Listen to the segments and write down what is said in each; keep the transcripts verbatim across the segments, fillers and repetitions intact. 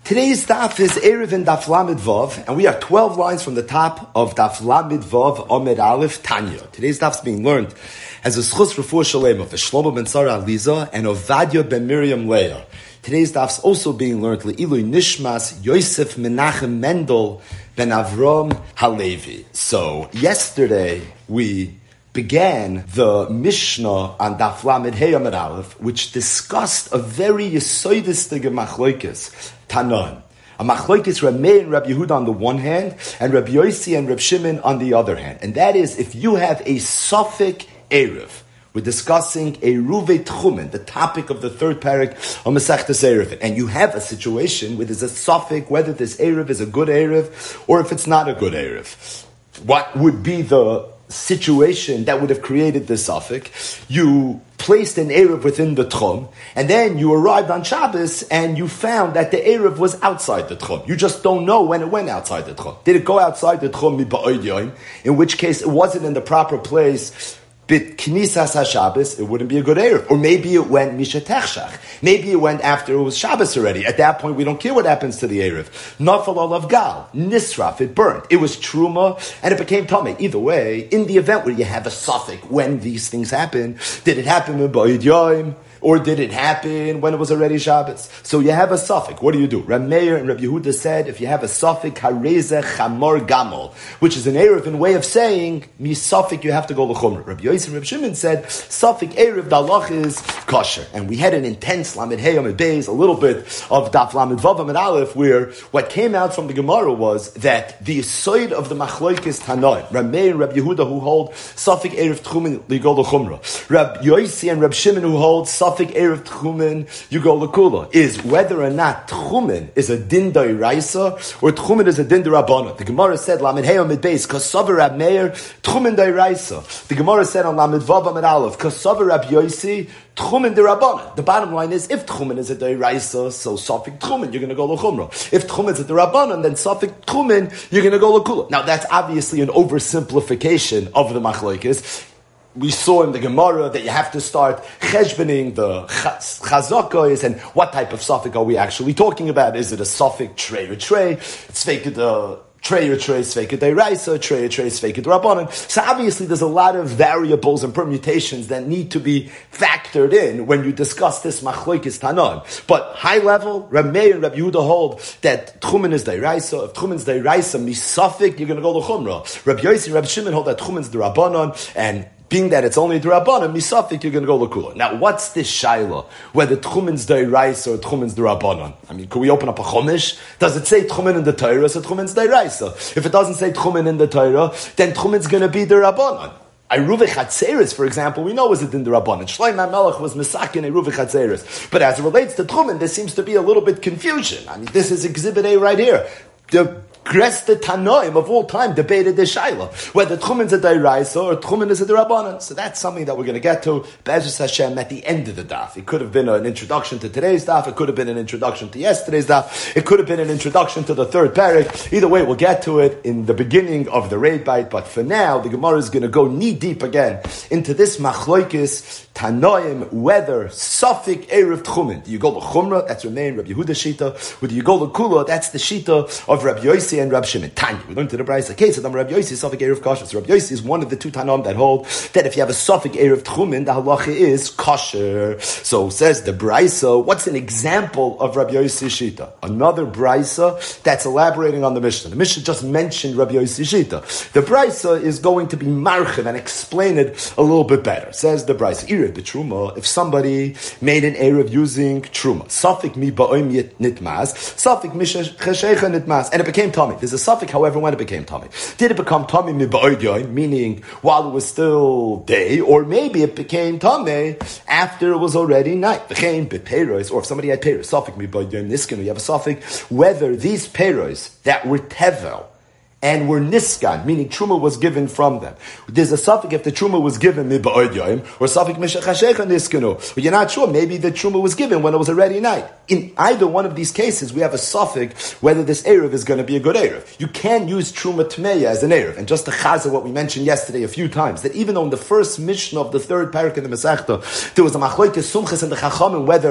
Today's daf is Erev and Daf Lamed Vav, and we are twelve lines from the top of Daf Lamed Vav Omed Aleph Tanya. Today's daf is being learned as a Schus Refuah Shalem of Shlomo ben Sarah Aliza and Ovadia ben Miriam Leah. Today's daf is also being learned Le'ilu Nishmas Yosef Menachem Mendel ben Avram Halevi. So yesterday we began the Mishnah on Daf Lamed Hey Omed Aleph, which discussed a very yesodistic machlokes Tanon. A machlokes Reb Meir and Reb Yehuda on the one hand, and Reb Yossi and Reb Shimon on the other hand. And that is, if you have a Safek Erev, we're discussing a Ruve Tchumen, the topic of the third parak of Masechtas Erev, and you have a situation where there's a Safek, whether this Erev is a good Erev, or if it's not a good Erev. What would be the situation that would have created this suffix? You placed an Erev within the Tchum, and then you arrived on Shabbos, and you found that the Erev was outside the Tchum. You just don't know when it went outside the Tchum. Did it go outside the Tchum miba'od yom, in which case it wasn't in the proper place, bit knisas HaShabbos, it wouldn't be a good Erev. Or maybe it went Misha Techshach. Maybe it went after it was Shabbos already. At that point, we don't care what happens to the Erev. Nafal olav gal, nisraf, it burned. It was truma, and it became tamei. Either way, in the event where you have a suffix, when these things happen, did it happen in Ba'id Yom? Or did it happen when it was already Shabbos? So you have a suffix. What do you do? Reb Meir and Reb Yehuda said, if you have a suffix, hareze chamor gamol, which is an Erev in way of saying, mi suffix, you have to go l'chumra. Reb Yosef and Reb Shimon said, suffix Erev, the halach is kosher. And we had an intense Lamed Hey Amid Beis, a little bit of Daf Lamed Vav Amid Aleph, where what came out from the Gemara was that the yisoid of the machlokes Tanoim, Reb Meir and Reb Yehuda who hold suffix Erev tchumen, you go l'chumra. Reb Yosef and Reb Shimon who hold suffix Safik Erev Tchumen, you go Lakula, is whether or not Tchumen is a din d'oraisa or Tchumen is a din d'rabbanan. The Gemara said, Lamed Hey Amid Beis, Kasavar Rab Meir, Tchumen d'oraisa. The Gemara said on Lamed Vav Amid Aleph, Kasavar Rab Yossi, Tchumen d'rabbanan. The bottom line is, if Tchumen is a d'oraisa, so Safik Tchumen, you're going to go L'chumra. If Tchumen is a d'rabbanan, then Safik Tchumen, you're going to go Lakula. Now that's obviously an oversimplification of the machlokes. We saw in the Gemara that you have to start cheshbening the chazakos and what type of suffix are we actually talking about? Is it a suffix tray or tray? It's fake the tray or tray, sveika deiraisa, tray or tray, sveika rabbanon. So obviously there's a lot of variables and permutations that need to be factored in when you discuss this machlokes tanon. But high level, Reb Meir and Reb Yehuda hold that tchumen is deiraisa. If tchumen is deiraisa, misafik, you're going to go to chumrah. Reb Yossi and Reb Shimon hold that tchumen is derabbanon, and being that it's only derabbanon, misafik, you're going to go lakula. Now, what's this shaila? Whether tchumen's deiraisa or tchumen's derabbanon? I mean, could we open up a chumash? Does it say tchumen in the Torah, or tchumen's deiraisa? If it doesn't say tchumen in the Torah, then tchumen's going to be derabbanon. Eruve Chatzeres, for example, we know is it in the Rabbanan. Shlomo HaMelech was Mesakin Eruve Chatzeres. But as it relates to tchumen, there seems to be a little bit confusion. I mean, this is Exhibit A right here. The Gresta Tanoim of all time debated this shaila, whether tchumen is a deiraisa or tchumen is a derabbanan. So that's something that we're going to get to Be'ezus Hashem at the end of the daf. It could have been an introduction to today's daf. It could have been an introduction to yesterday's daf. It could have been an introduction to the third parak. Either way, we'll get to it in the beginning of the raid bite. But for now, the Gemara is going to go knee deep again into this machlokes Tanoim, whether Safik Erev Tchumen. Do you go to Chumrah? That's your name, Rabbi Yehuda Shita. Or do you go to Kula? That's the Shita of Rabbi Yossi and Rabbi Shimon. Tanya. We learned to the Brayso case of Rabbi Yossi, Safik Erev Kosher. So Rabbi Yossi is one of the two Tanoim that hold that if you have a Safik Erev Tchumen, the halacha is kosher. So says the Brayso, what's an example of Rabbi Yossi Shita? Another Brayso that's elaborating on the Mishnah. The Mishnah just mentioned Rabbi Yossi Shita. The Brayso is going to be marchiv and explain it a little bit better. Says the Brayso. The truma, if somebody made an Erev using truma, safik mi ba'oim nitmaz, safik mi cheshecha nitmaz, and it became tummy. There's a safik, however, when it became tummy. Did it become tummy mi ba'oid yoim, meaning while it was still day, or maybe it became tummy after it was already night? Became beperos, or if somebody had peros, safik mi ba'oid yoim niskin, we have a safik, whether these peros that were tevel and were niskan, meaning truma was given from them. There's a suffix if the truma was given miba'od yoim, or suffix mishachashecha niskanu. But you're not sure. Maybe the truma was given when it was already night. In either one of these cases, we have a suffix whether this erev is going to be a good erev. You can use truma tmeya as an erev, and just to chaza what we mentioned yesterday a few times, that even though in the first mishnah of the third parak in the Masechta there was a machlokes sumchas and the chachamim whether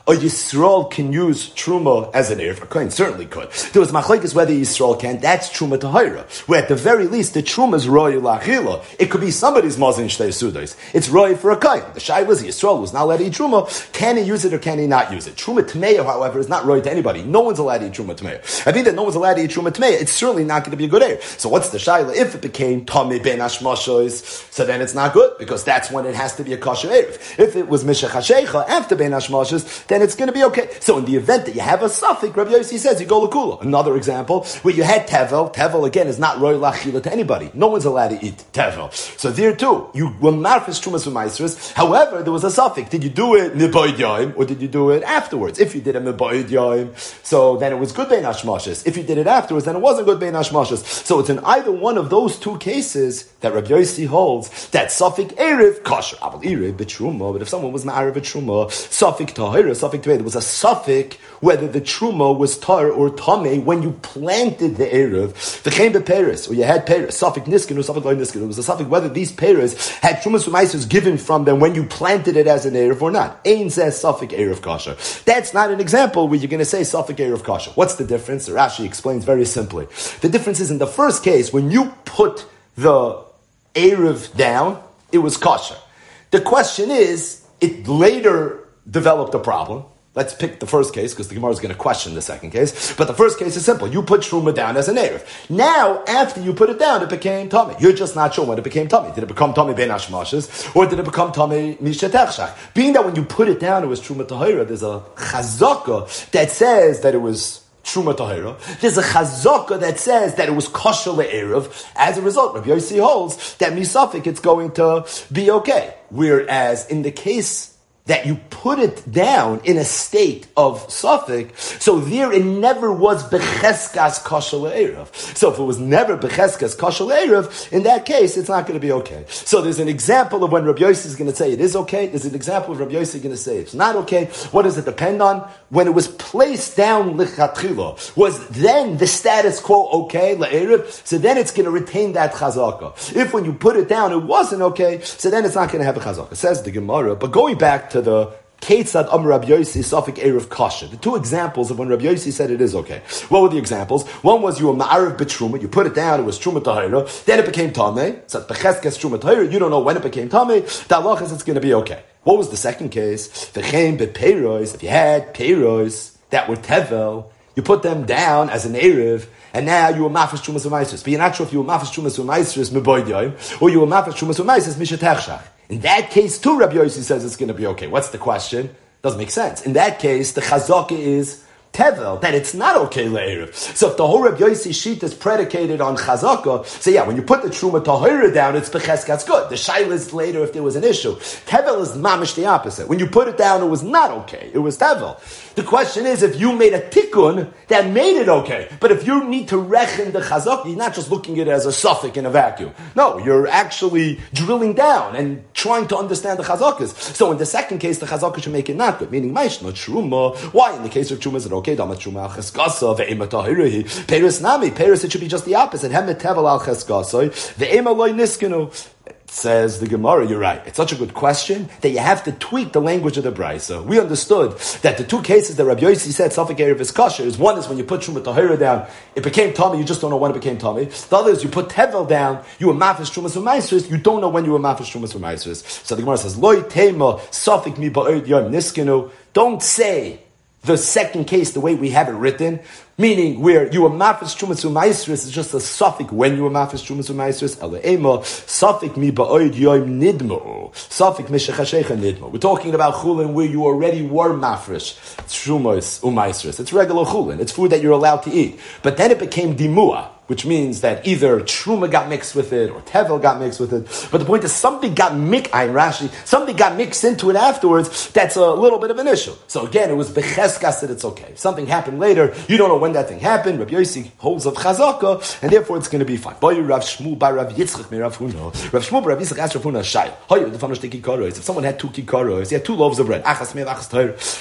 a Yisrael can use Truma as an Erev Kohen? Certainly could. There was machlekes whether Yisrael can. That's Truma Tahira. Where at the very least, the Truma is Roy Lachila. It could be somebody's Mazin Shtei Sudas. It's Roy for a Kohen. The Shai was Yisrael was not allowed to eat Truma. Can he use it or can he not use it? Truma Tmeya, however, is not Roy to anybody. No one's allowed to eat Truma Tmeya. I think that no one's allowed to eat Truma Tmeya. It's certainly not going to be a good Erev. So what's the Shaila? If it became Tomei Ben Hashmashos, so then it's not good, because that's when it has to be a kosher Erev. If it was Mishach HaShecha after Ben Hashmashos, then it's going to be okay. So in the event that you have a suffix, Rabbi Yossi says you go Lakula. Another example, where you had Tevel. Tevel, again, is not Roy Lachila to anybody. No one's allowed to eat Tevel. So there too, you were marfis Trumas V'Maisros. However, there was a suffix. Did you do it Niboid Yaim, or did you do it afterwards? If you did a Niboid Yaim, so then it was good Ben Hashmashos. If you did it afterwards, then it wasn't good Ben Hashmashos. So it's in either one of those two cases that Rabbi Yossi holds that suffix Erev kosher. Abel Erev b'Truma, but if someone was ma'arev b'Truma, suffix Tahira, suffix Tahira, there was a suffix whether the Truma was tar or tame when you planted the Erev. The came to Paris, or you had Paris, suffix Niskin or suffix Loy Niskin. It was a suffix whether these Paris had Trumas V'Maisros given from them when you planted it as an Erev or not. Ein says suffix Erev kosher. That's not an example where you're going to say suffix Erev kosher. What's the difference? Rashi explains very simply. The difference is in the first case, when you put the Erev down, it was kosher. The question is, it later developed a problem. Let's pick the first case, because the Gemara is going to question the second case. But the first case is simple. You put Truma down as an Erev. Now, after you put it down, it became Tomei. You're just not sure when it became Tomei. Did it become Tomei Ben Hashmashos, or did it become Tomei Mishat Echshach? Being that when you put it down, it was Truma Tahira, there's a chazaka that says that it was Truma Tahira. There's a chazaka that says that it was kosher le'erev. As a result, Rabbi Yossi holds that misafik it's going to be okay. Whereas in the case that you put it down in a state of suffix, so there it never was becheskas kosher le'erev. So if it was never becheskas kosher le'erev, in that case, it's not going to be okay. So there's an example of when Rabbi Yossi is going to say it is okay. There's an example of Rabbi Yossi going to say it's not okay. What does it depend on? When it was placed down lichatchila, was then the status quo okay le'erev? So then it's going to retain that chazaka. If when you put it down, it wasn't okay, so then it's not going to have a chazaka. Says the Gemara. But going back to to the Ketzad Amar Rabbi Yossi Safik Erev Kasha. The two examples of when Rabbi Yossi said it is okay. What were the examples? One was you were ma'arev b'truma, you put it down, it was truma tahira, then it became tamei. So b'cheskes truma tahira, you don't know when it became tamei. The halach is it's going to be okay. What was the second case? V'chein b'peiros. If you had peiros that were tevel, you put them down as an erev, and now you were mafresh trumas v'maisros. But you're not sure if you were mafresh trumas v'maisros meboid yoim, or you were mafresh trumas v'maisros mishat hechshach. In that case, too, Rabbi Yossi says it's going to be okay. What's the question? Doesn't make sense. In that case, the chazaka is tevel, that it's not okay le'erev. So if the whole Rabbi Yossi sheet is predicated on chazaka, so yeah, when you put the truma tahira down, it's becheska, it's good. The shaila is later if there was an issue. Tevel is mamish the opposite. When you put it down, it was not okay. It was tevel. The question is, if you made a tikkun, that made it okay. But if you need to rechen the chazaka, you're not just looking at it as a suffix in a vacuum. No, you're actually drilling down and trying to understand the chazakas. So in the second case, the chazaka should make it not good, meaning maish, not truma. Why? In the case of truma, is it okay? Dama truma al cheskasa, ve'ema tahirahi. Peris nami. Peris, it should be just the opposite. Hemet tevel al cheskasa, ve'ema loy niskenu. Says the Gemara, you're right. It's such a good question that you have to tweak the language of the Brisa. We understood that the two cases that Rabbi Yossi said Safek Erev is kosher is one is when you put Truma Tahira down, it became Tommy, you just don't know when it became Tommy. The other is you put Tevel down, you were Mafish Trumas V'Maisros, you don't know when you were Mafish Trumas V'Maisros. So the Gemara says, Loi Tema Safek Mi Ba'od Yom Niskenu. Don't say the second case the way we have it written, meaning where you were mafis trumas u'maisris is just a suffix when you were mafis trumas u'maisris. Ela suffix mi ba'od yom nidmo, suffix mishachashecha nidmo. We're talking about chulin where you already were mafresh trumas u'maisris. It's regular chulin. It's food that you're allowed to eat. But then it became dimua, which means that either truma got mixed with it or tevel got mixed with it. But the point is something got mixed, I'm Rashi, something got mixed into it afterwards. That's a little bit of an issue. So again, it was becheskas that it's okay. If something happened later, you don't know when that thing happened. Rabbi Yossi holds of chazaka, and therefore it's going to be fine. Boy, Rav Shmuel by Rav Yitzchak mi Rav Huna. Rav Shmuel by Rav Yitzchak asked Rav Huna, Shai, if someone had two kikaros, he had two loaves of bread, achas me'el, achas toir.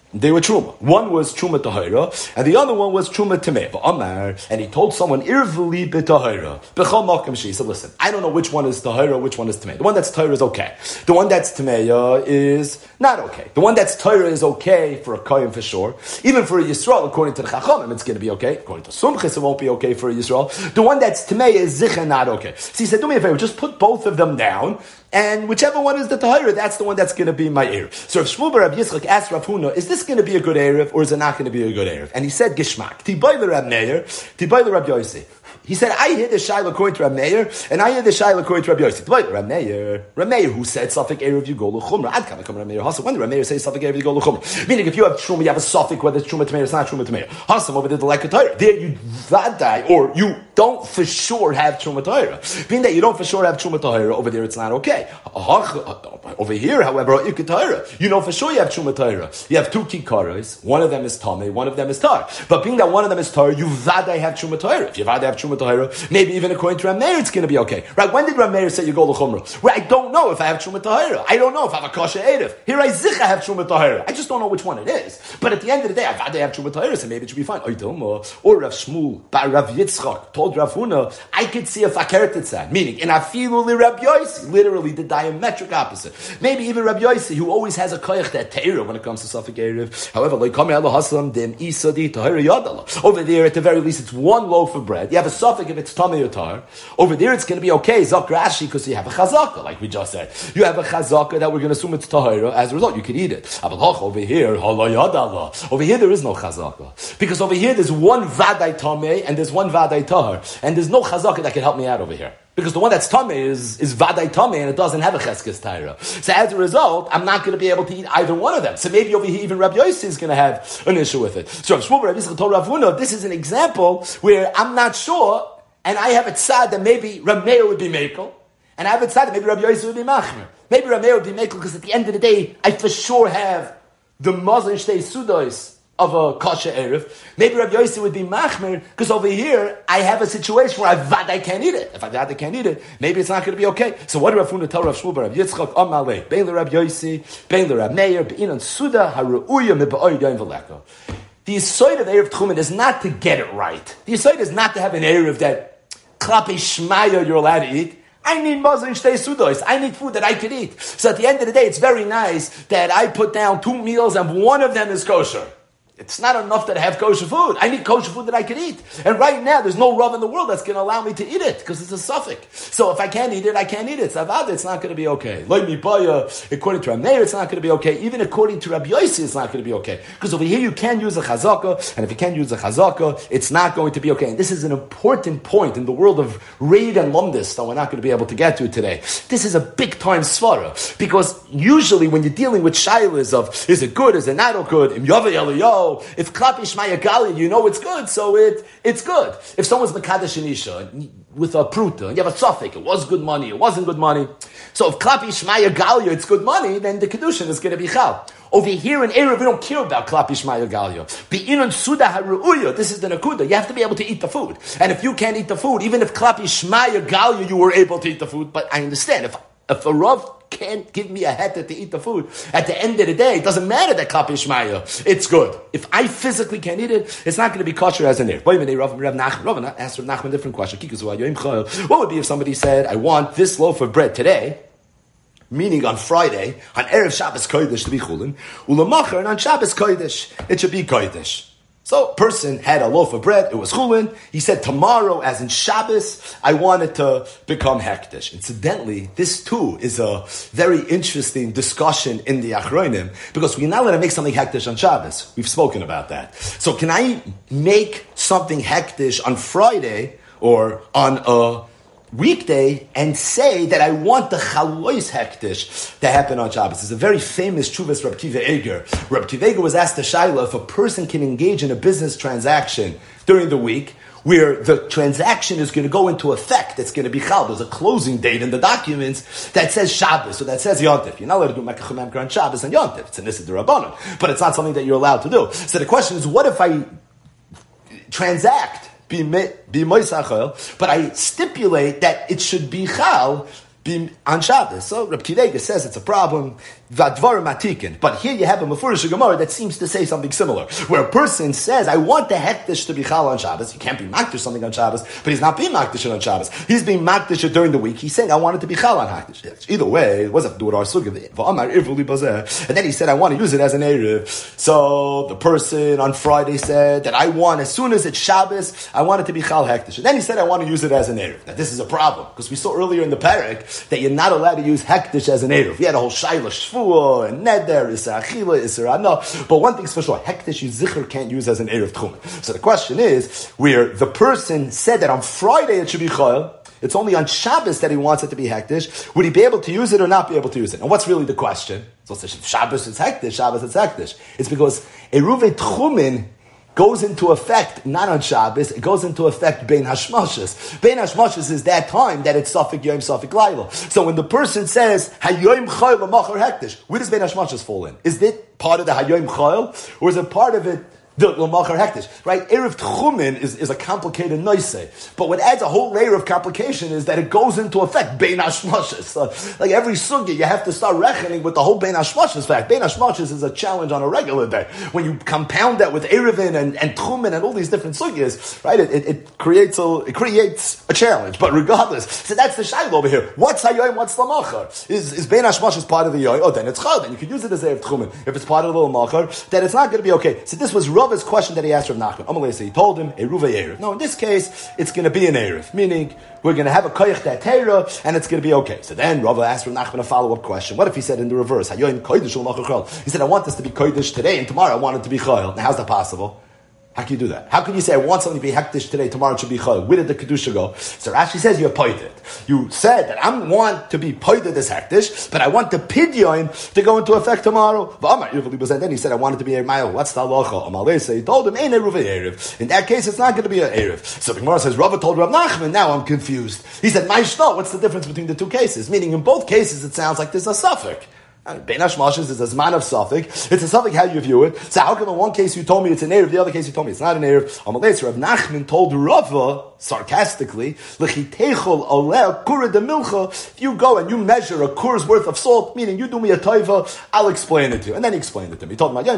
They were truma. One was truma tahira, and the other one was truma tameh. But Amar, and he told someone irveli b'tahira b'chol makom she. He said, "Listen, I don't know which one is tahira, which one is tameh. The one that's tahira is okay. The one that's tameh is not okay. The one that's tahira is okay for a kohen for sure. Even for a Yisrael, according to the Chachamim, it's going to be okay. According to Sumchis, it won't be okay for a Yisrael. The one that's tameh is zicha not okay. So he said, do me a favor, just put both of them down. And whichever one is the tahira, that's the one that's going to be my erev. So if Shmuel bar Rabbi Yitzchak asked Rav Huna, is this going to be a good erev or is it not going to be a good erev? And he said, Gishmak. Tibai l'Rab Meir, Tibai l'Rab Yossi. He said, I hear the shayla according to Rab Meir, and I hear the shayla according to Rab Yossi. Tibai l'Rab Meir, Rab Meir, who said Safek erev you go l'chumra. Ad kam Rab Meir Hasam. When Rab Meir says Safek erev you go l'chumra, meaning if you have truma, you have a Safek whether it's truma to Meir, it's not truma to Meir. Hasam over there the like a Torah. There you vadai, or you don't for sure have truma Torah. Being that you don't for sure have truma Torah, over there it's not okay. Over here, however, you know for sure you have truma Torah. You have two kikaras. One of them is tameh, one of them is tar. But being that one of them is tar, you vadai have truma Torah. If you vadai have truma Torah, maybe even according to Rab Meir, it's going to be okay. Right? When did Rab Meir say you go l'chumra? Well, I don't know if I have truma Tahira. I don't know if I have a kosher erev. Here I zicha have truma Tahira. I just don't know which one it is. But at the end of the day, I have truma Tahira, so maybe it should be fine. Or Rav Shmuel, by Rav Yitzchak, told Rav Huna, I could see a fakir titzad. Meaning, in afilu li Rab Yossi, literally the diametric opposite. Maybe even Rab Yossi, who always has a koyach that Tahira when it comes to Safek erev. However, like Kamer Allah Haslam, dem Isadi Tahira Yadala. Over there, at the very least, it's one loaf of bread. You have a Safek if it's tamei or tar. Over there, it's going to be okay, Zok Rashi, because you have a chazaka, like we just said. You have a chazaka that we're going to assume it's tahira. As a result, you can eat it. Over here, over here, there is no chazaka. Because over here, there's one vaday tamei, and there's one vaday tahar. And there's no chazaka that can help me out over here. Because the one that's tamei is, is vaday tamei, and it doesn't have a cheskes tahira. So as a result, I'm not going to be able to eat either one of them. So maybe over here, even Rabbi Yossi is going to have an issue with it. So Rav Shmuel Rabbi Yisrael told Rav Huna, this is an example where I'm not sure. And I have it sad that maybe Rab Meir would be Mekel, and I have it sad that maybe Rabbi Yossi would be Machmer. Maybe Rab Meir would be Mekel because at the end of the day, I for sure have the Mazon Shtei Sudos of a kosher erev. Maybe Rabbi Yossi would be Machmer because over here I have a situation where I vad I can't eat it. If I vad I can't eat it, maybe it's not going to be okay. So what did Rav Huna tell Rav Shmuel Rav Yitzchak Amalei Bein le Rabbi Yossi Bein le Rab Meir Beinan Suda Haruuya Miba'oy Yom Veleko. The Yisoid of Erev Tchumen is not to get it right. The Yisoid is not to have an erev that Klape Shmaya you're allowed to eat. I need Mazon Shtei Sudos. I need food that I can eat. So at the end of the day, it's very nice that I put down two meals and one of them is kosher. It's not enough that I have kosher food. I need kosher food that I can eat. And right now, there's no Rav in the world that's going to allow me to eat it, because it's a suffix. So if I can't eat it, I can't eat it. Savada, it's not going to be okay. According to Rab Meir, it's not going to be okay. Even according to Rabbi Yossi, it's not going to be okay. Because over here, you can use a chazaka, and if you can't use a chazaka, it's not going to be okay. And this is an important point in the world of Reid and Lumdis that we're not going to be able to get to today. This is a big-time svara, because usually when you're dealing with shaylas of, is it good, is it not good, im yaveh eliyahu, if Klapi Shmaya Gali, you know it's good, so it it's good. If someone's Mekadesh and Isha with a pruta, and you have a suffix, it was good money, it wasn't good money. So if Klapi Shmaya Gali, it's good money, then the Kedushin is going to be chal. Over here in Erev, we don't care about Klapi Shmaya Galia. Be'inon Suda Haruuya, this is the Nakuda. You have to be able to eat the food. And if you can't eat the food, even if Klapi Shmaya Galia, you were able to eat the food, but I understand, if If a Rav can't give me a heter to eat the food, at the end of the day, it doesn't matter that Klapi Shmaya, it's good. If I physically can't eat it, it's not going to be kosher as an erev. Rav Nachman asked Rav Nachman a different question. What would be if somebody said, I want this loaf of bread today, meaning on Friday, on Erev Shabbos Kodesh to be chulin, ulamachar, and on Shabbos Kodesh, it should be Kodesh. So, person had a loaf of bread, it was chulin, he said, tomorrow, as in Shabbos, I want it to become hektish. Incidentally, this too is a very interesting discussion in the Achronim, because we're not going to make something hektish on Shabbos. We've spoken about that. So, can I make something hektish on Friday, or on a weekday, and say that I want the chalois hektish to happen on Shabbos? It's a very famous Chuvas Reb Kiva Eger. Reb Kiva Eger was asked to Shaila if a person can engage in a business transaction during the week where the transaction is going to go into effect. It's going to be chal. There's a closing date in the documents that says Shabbos, so that says Yontif. You're not allowed to do Mekach Memker on Shabbos and Yontif. It's an Issa D'Rabbanan, but it's not something that you're allowed to do. So the question is, what if I transact Be be moisachel, but I stipulate that it should be chal be on Shabbos? So Reb Kiva Eger says it's a problem. Vadvar matikin. But here you have a Mefurish Gemara that seems to say something similar, where a person says, I want the hektish to be chal on Shabbos. He can't be makdish something on Shabbos, but he's not being makdish on Shabbos. He's being makdish during the week. He's saying, I want it to be chal on hektish. Either way, it wasn't do it our sugav. And then he said, I want to use it as an Erev. So the person on Friday said that I want, as soon as it's Shabbos, I want it to be chal hektish. And then he said, I want to use it as an Erev. Now this is a problem, because we saw earlier in the parak that you're not allowed to use hektish as an Erev. We had a whole shayla shvuah and neder, isra achila, isra ano. But one thing's for sure, hektish you zikr can't use as an Erev tchumen. So the question is, where the person said that on Friday it should be chayil, it's only on Shabbos that he wants it to be hektish. Would he be able to use it or not be able to use it? And what's really the question? So if Shabbos is hektish, Shabbos is hektish. It's because eruve tchumen goes into effect not on Shabbos, it goes into effect bein hashmashas. Bein hashmashas is that time that it's safik yom, safik laila. So when the person says hayoim chayil machar hektish, where does bein hashmashas fall in? Is it part of the hayoim chayil, or is it part of it the L'machar hektish, right? Erev Tchumen is, is a complicated noise. But what adds a whole layer of complication is that it goes into effect, Bein Hashmashas. So, like every sugya, you have to start reckoning with the whole Bein Hashmashas fact. Bein Hashmashas is a challenge on a regular day. When you compound that with Erevin and, and Tchumen and all these different sugyas, right? It, it, it creates a it creates a challenge. But regardless, so that's the shayla over here. What's Hayoim, what's L'machar? Is, is Bein Hashmashas part of the Yoy? Oh, then it's Chal. Then you can use it as Erev Tchumen. If it's part of the L'machar, then it's not going to be okay. So this was Rav's question that he asked Rav Nachman. Amalei, he told him, Eruva Erev. No, in this case, it's going to be an Erev, meaning we're going to have a koyach that teira, and it's going to be okay. So then Rav asked Rav Nachman a follow-up question. What if he said in the reverse? He said, I want this to be kodesh today, and tomorrow I want it to be chayil. Now, how's that possible? How can you do that? How can you say, I want something to be hektish today, tomorrow it should be chayil? Where did the kedusha go? So Rashi says you're poited. You said that I want to be poited as hektish, but I want the pidyon to go into effect tomorrow. And then he said, I want it to be a mile. What's the halacha? He told him, ain't eruv erev. In that case, it's not going to be an erev. So the Gemara says, Rava told Rav Nachman, now I'm confused. He said, my shno, what's the difference between the two cases? Meaning, in both cases, it sounds like there's a suffix. Bein Hashmashas is a zman of suffix. It's a suffix how you view it. So how come in one case you told me it's an Erev, the other case you told me it's not an Erev? Amalei, Rav Nachman told Rava, sarcastically, L'chiteichol oleh kura de milcha, if you go and you measure a kur's worth of salt, meaning you do me a taiva, I'll explain it to you. And then he explained it to me. He told me,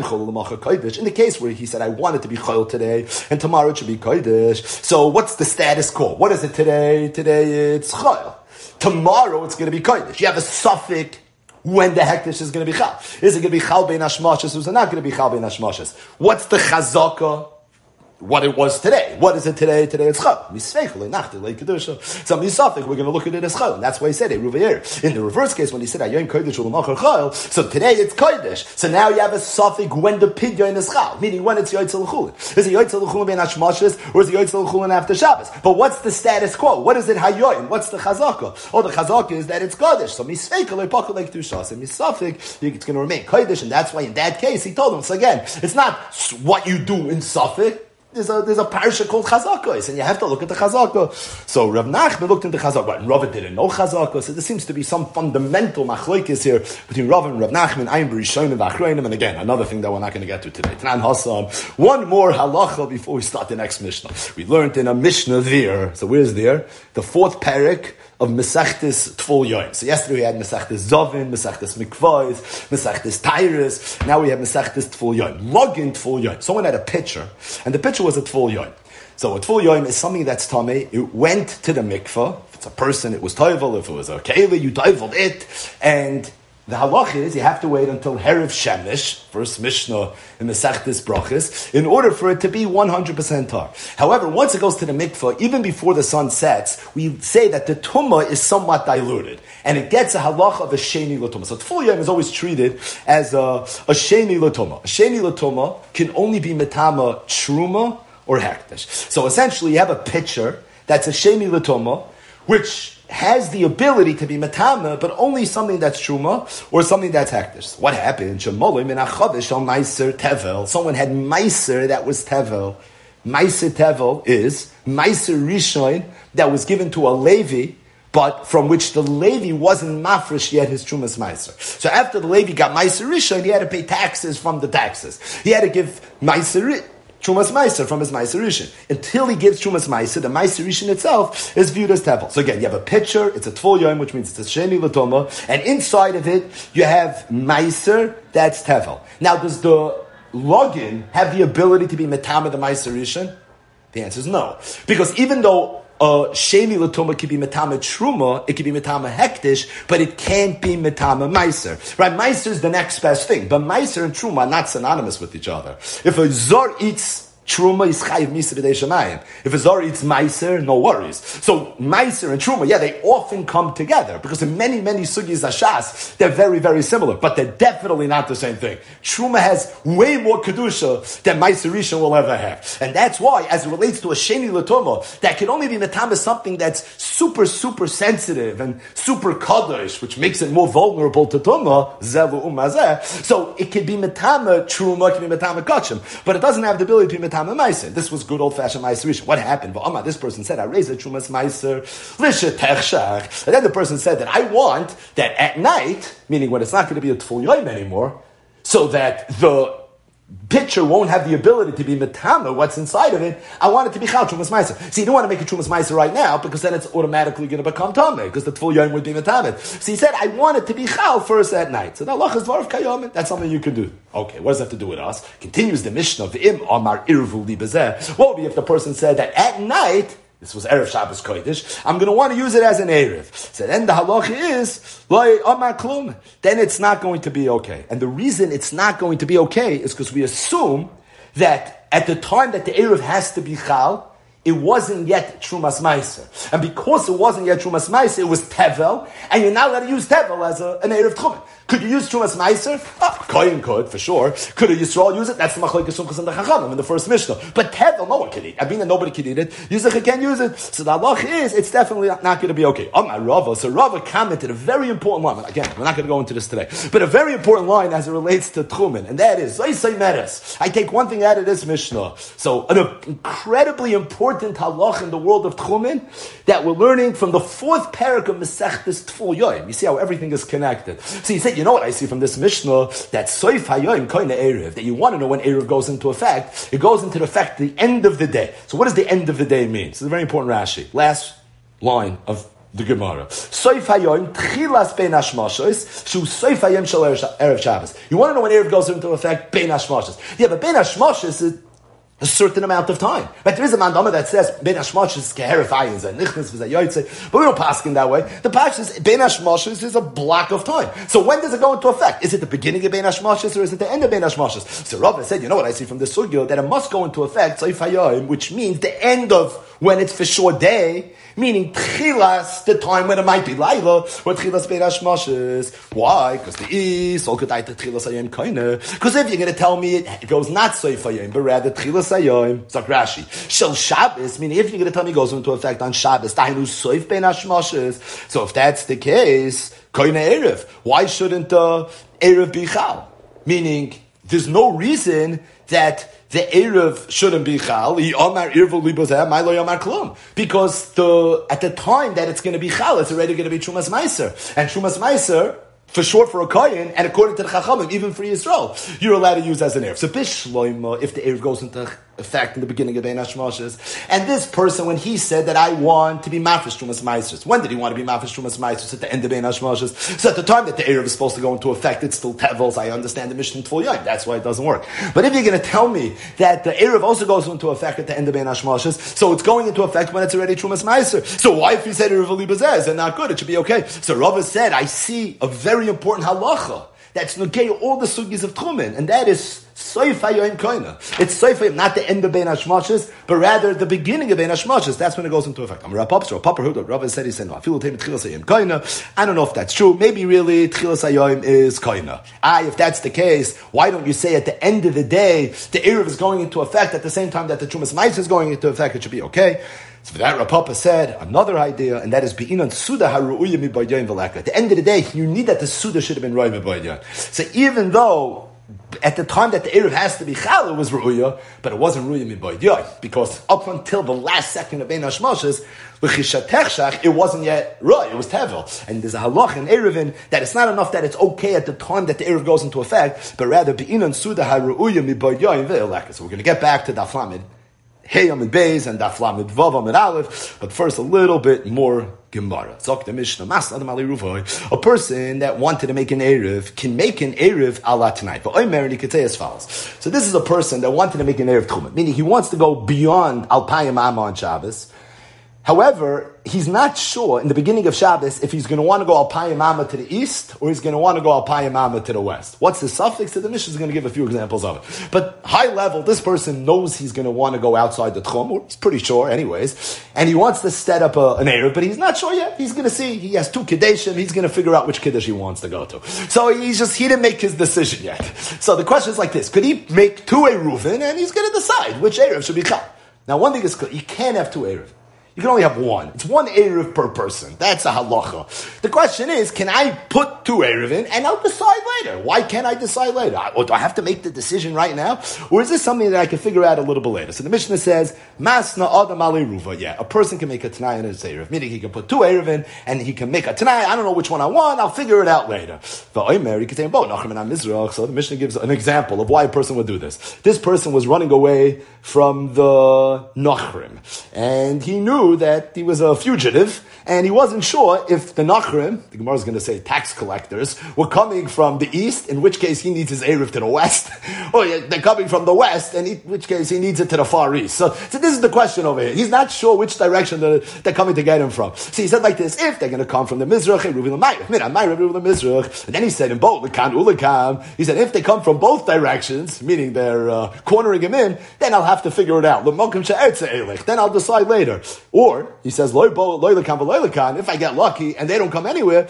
in the case where he said, I want it to be chayil today, and tomorrow it should be kodesh. So what's the status quo? What is it today? Today it's chayil. Tomorrow it's going to be kodesh. You have a suffix when the hektish is going to be chal. Is it going to be chal bein hashmashas, or is it not going to be chal bein hashmashas? What's the chazaka? What it was today. What is it today? Today it's chal. Misveichel, nachte, like kedusha. Some misafik, we're going to look at it as chal. And that's why he said it, ruvayer. In the reverse case, when he said, ayoim kodesh u'l'machar chal, so today it's kodesh. So now you have a suffix when the pidyon is chal, meaning when it's yoytzel l'chulin. Is it yoytzel l'chulin bein hashmashas, or is it yoytzel l'chulin after Shabbos? But what's the status quo? What is it hayoim? What's the chazaka? Oh, the chazaka is that it's kodesh. So misveichel, lepakal, like kedusha. So misafik, it's going to remain kodesh, and that's why in that case, he told him, so again, it's not what you do in suffix. There's a there's a parsha called Chazakos, and you have to look at the Chazaka. So Rav Nachman looked into Chazaka, and Rav didn't know Chazaka. So there seems to be some fundamental machlokes here between Rav and Rav Nachman, Ayin B'Rishonim v'Achronim. And again, another thing that we're not going to get to today. Tanan Hasan. One more halacha before we start the next Mishnah. We learned in a Mishnah there. So where's there? The fourth parak of Mesachtes Tful Yoim. So yesterday we had Mesachtes Zovin, Mesachtes Mikvayz, Mesachtes Tyrus. Now we have Mesachtes Tful Yoim. Login Tful Yoim. Someone had a pitcher, and the pitcher was a Tful Yoim. So a Tful Yoim is something that's tamei. It went to the mikvah. If it's a person, it was toivel. If it was a keli, you toiveled it. And the halach is you have to wait until Herav Shemesh, first Mishnah in the Mesachtes Brachos, in order for it to be one hundred percent tar. However, once it goes to the mikvah, even before the sun sets, we say that the tumah is somewhat diluted, and it gets a halach of a sheni l'tumah. So Tful Yom is always treated as a, a sheni l'tumah. A sheni l'tumah can only be metama truma or hektish. So essentially, you have a pitcher that's a sheni l'tumah, which has the ability to be matama, but only something that's truma or something that's hektish. What happened? Someone had meiser that was tevel. Meiser tevel is meiser rishon that was given to a Levi, but from which the Levi wasn't mafresh yet his trumas meiser. So after the Levi got meiser rishon, he had to pay taxes from the taxes. He had to give meiser Trumas Meiser from his Meiser Rishon. Until he gives Trumas Meiser, the Meiser Rishon itself is viewed as Tevel. So again, you have a pitcher, it's a Tvul Yom, which means it's a Sheni L'Toma, and inside of it, you have Meiser, that's Tevel. Now, does the Login have the ability to be Metama the Meiser Rishon? The answer is no. Because even though Uh, Sheni L'Tuma could be Metama Truma, it could be Metama Hektish, but it can't be Metama Meiser. Right? Meiser is the next best thing. But Meiser and Truma are not synonymous with each other. If a Zor eats Truma, is chayiv misa b'dei shemayim. If a Zor eats Meiser, no worries. So Meiser and Truma, yeah, they often come together because in many, many sugis Ashas, they're very, very similar, but they're definitely not the same thing. Truma has way more kedusha than Meiser Rishon will ever have, and that's why, as it relates to a Sheni L'Tuma, that can only be metama something that's super, super sensitive and super kadosh, which makes it more vulnerable to Tuma. Zelu umazeh. So it can be metama Truma, it can be metama kachim, but it doesn't have the ability to be Metama Meiser. This was good old-fashioned Meiser Rishon. What happened? Well, this person said, I raise a Trumas Meiser, Lisha and then the person said that I want that at night, meaning when it's not going to be a Tful Yom anymore, so that the pitcher won't have the ability to be metama what's inside of it, I want it to be chal Trumas Meiser. So you don't want to make a Trumas Meiser right now, because then it's automatically going to become tameh, because the Tful Yom would be metama. So he said, I want it to be chal first at night. So the Allah is dvar of kayom, that's something you can do. Okay, what does that have to do with us? Continues the Mishnah of Im Amar Irvu Li Bezeh. What would be if the person said that at night, this was Erev Shabbos Kodesh, I'm going to want to use it as an Erev. So then the halacha is, Loi Amar Klum. Then it's not going to be okay. And the reason it's not going to be okay is because we assume that at the time that the Erev has to be chal, it wasn't yet Trumas Meiser. And because it wasn't yet Trumas Meiser, it was Tevel, and you're not allowed to use Tevel as a, an Erev Tchumen. Could you use Trumas Meiser? Oh, Kohen could, for sure. Could a Yisrael use it? That's the Machlokes Sumchos and the Chachamim in the first Mishnah. But Tevel, no one can eat. I mean, nobody can eat it. Yisrael can use it. So the halach is, it's definitely not going to be okay. Oh my Rava. So Rava commented a very important line. Again, we're not going to go into this today. But a very important line as it relates to Tchumen. And that is, Zoysei Meres. I take one thing out of this Mishnah. So an incredibly important halach in the world of Tchumen that we're learning from the fourth parak of Masechtas Tful Yom. You see how everything is connected. So he said, you know what I see from this Mishnah? That Soif Hayoim Koine Erev, that you want to know when Erev goes into effect. It goes into effect at the end of the day. So what does the end of the day mean? This is a very important Rashi. Last line of the Gemara. Soif Hayoim Tchilas Bein Hashmashos Shu Soif Hayom Shel Erev Shabbos. You want to know when Erev goes into effect? Bein Hashmashos. Yeah, but Bein Hashmashos is a certain amount of time. But there is a mandama that says Ben Hashmashos Keheref Ayin Zeh Nichnas V'Zeh Yotzei, but we don't pass in that way. The pasch is Ben Hashmashos is a block of time. So when does it go into effect? Is it the beginning of Ben Hashmashos or is it the end of Ben Hashmashos? So Rava said, you know what I see from this sugya, that it must go into effect Soif Hayom, which means the end of when it's for sure day, meaning Tchilas, the time when it might be Laila, or Tchilas Ben Hashmashos. Why? Because the is all Kedai to Tchilas Hayom Koine. Because if you're going to tell me it, it goes not Soif Hayom, but rather Tchilas Hayom, Zak Rashi. Shel Shabbos, meaning if you're going to tell me it goes into effect on Shabbos, Tahinu Soif Ben Hashmashos. So if that's the case, Koine Erev, why shouldn't uh, Erev be Chal? Meaning, there's no reason that the Erev shouldn't be Chal. Because the at the time that it's going to be Chal, it's already going to be Trumas Meiser. And Trumas Meiser, for sure for a Kohen, and according to the Chachamim, even for Yisrael, you're allowed to use as an Erev. So Bishloima, if the Erev goes into effect in the beginning of Bein Hashmashos, and this person, when he said that I want to be Mafish Trumas Meisers, when did he want to be Mafish Trumas Meisers? At the end of Bein Hashmashos. So at the time that the Erev is supposed to go into effect, it's still Tevels. I understand the Mishnah Tful Yom. That's why it doesn't work. But if you're going to tell me that the Erev also goes into effect at the end of Bein Hashmashos, so it's going into effect when it's already Trumas Meiser. So why, if you said Erev Ali Bazeh, is it not good? It should be okay. So Rava said, I see a very important halacha that's okay all the sugis of Tchumen, and that is Soif Hayom Koine. It's Soif Hayom, not the end of Bein Hashmashos, but rather the beginning of Bein Hashmashos. That's when it goes into effect. I'm Rav Papa, Rav Papa Huda. Rav said, he said, no, I feel the Tchilas Hayom Koine. I don't know if that's true. Maybe really Tchilas Hayom is Koine. Ah, if that's the case, why don't you say at the end of the day, the Erev is going into effect at the same time that the Trumas Meiser is going into effect? It should be okay. So for that, Rav Papa said another idea, and that is Be'inan Suda HaRu'uya Mibayyan V'Leka. At the end of the day, you need that the Suda should have been Roy Mibayyan. So even though at the time that the Erev has to be Chal, it was Ru'uyah, but it wasn't Ru'uyah Miboid Yoy, because up until the last second of Ein Hashmoshes, it wasn't yet Ru'uyah, it was Tevel. And there's a halach in Erevin that it's not enough that it's okay at the time that the Erev goes into effect, but rather Be'inan Suda HaRu'uyah Miboid Yoy in Ve'eleka. So we're going to get back to Daf Lamed Hey Amid Beis and Daf Lamed Vav Amid Aleph, but first a little bit more Gemara. Zok the Mishnah, Mas Adam Ali Ruvoy. A person that wanted to make an Erev can make an Erev ala tonight. But Omer, and he could say as follows. So this is a person that wanted to make an Erev Tchumah, meaning he wants to go beyond Alpayim Amma on Shabbos. However, he's not sure in the beginning of Shabbos if he's going to want to go Alpayim Amma to the east or he's going to want to go Alpayim Amma to the west. What's the suffix? So the Mishnah is going to give a few examples of it. But high level, this person knows he's going to want to go outside the Tchum, or he's pretty sure anyways, and he wants to set up a, an Erev, but he's not sure yet. He's going to see. He has two Keddashim. He's going to figure out which Kiddush he wants to go to. So he's just, he didn't make his decision yet. So the question is like this. Could he make two Eruvin and he's going to decide which Erev should be Chal? Now one thing is clear. You can't have two Erev. You can only have one. It's one Erev per person. That's a halacha. The question is, can I put two Erev in and I'll decide later? Why can't I decide later? Or do I have to make the decision right now? Or is this something that I can figure out a little bit later? So the Mishnah says, Masna Adam Ali Ruva. Yeah, a person can make a Tanai and a Erev. Meaning he can put two Erev in and he can make a Tanai. I don't know which one I want. I'll figure it out later. But Omer, you can say, Bo, Nachrim and Mizrach. So the Mishnah gives an example of why a person would do this. This person was running away from the Nachrim. And he knew that he was a fugitive, and he wasn't sure if the Nachrim, the Gemara is going to say tax collectors, were coming from the east, in which case he needs his Erev to the west, or they're coming from the west, and in which case he needs it to the far east. So, so this is the question over here. He's not sure which direction they're, they're coming to get him from. So he said like this, if they're going to come from the Mizrach, and then he said in both, he said if they come from both directions, meaning they're uh, cornering him in, then I'll have to figure it out. Then I'll decide later. Or, he says, if I get lucky and they don't come anywhere,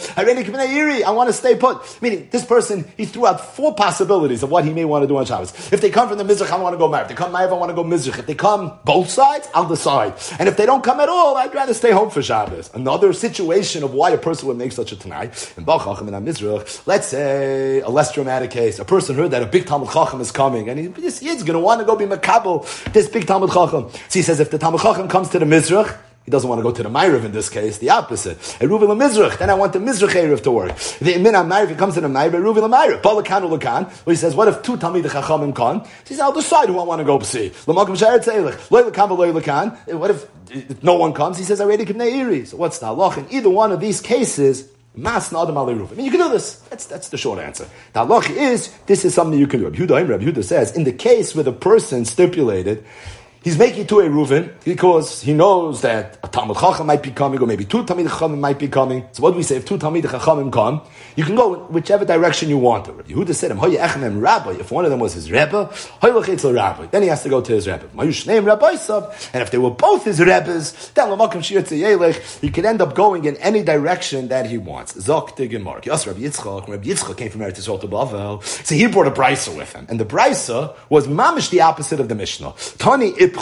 I want to stay put. Meaning, this person, he threw out four possibilities of what he may want to do on Shabbos. If they come from the Mizrach, I want to go Ma'ariv. If they come Ma'ariv, I want to go Mizrach. If they come both sides, I'll decide. And if they don't come at all, I'd rather stay home for Shabbos. Another situation of why a person would make such a Tanai. In Baal Chacham and Mizrach, let's say a less dramatic case. A person heard that a big Talmud Chacham is coming, and he, he is going to want to go be Makabel, this big Talmud Chacham. So he says, if the Talmud Chacham comes to the Mizrach, he doesn't want to go to the Ma'ariv in this case, the opposite. Eruv Mizrach, then I want the Mizrach Erev to work. The Min Ma'ariv, he comes to the Ma'ariv, Eruv Ma'ariv, Balakan Ulakan, where he says, what if two Talmid Chachamim come? He says, I'll decide who I want to go see. L'makom She'eretz Eilech, Lo Ilakan V'Lo Ilakan. What if, if no one comes? He says, I already Kibnei Iri. So what's the halach? In either one of these cases, Mas Nadam Ali Ruf. I mean, you can do this. That's that's the short answer. The halach is, this is something you can do. Rabbi Yehuda, Rabbi Yehuda says, in the case where the person stipulated, he's making two Eruvin because he knows that a Talmud Chacham might be coming, or maybe two Talmid Chachamim might be coming. So what do we say? If two Talmid Chachamim come, you can go whichever direction you want. Yehuda said, Rabbi, if one of them was his Rebbe, Rabbi, then he has to go to his Rebbe. And if they were both his Rebbes, then he could end up going in any direction that he wants. Zok the Gemara. Yes, Rabbi Yitzchak, Rabbi Yitzchak came from Eretz Yisrael to Bavel, so he brought a Brisa with him. And the Brisa was mamish the opposite of the Mishnah. Tani the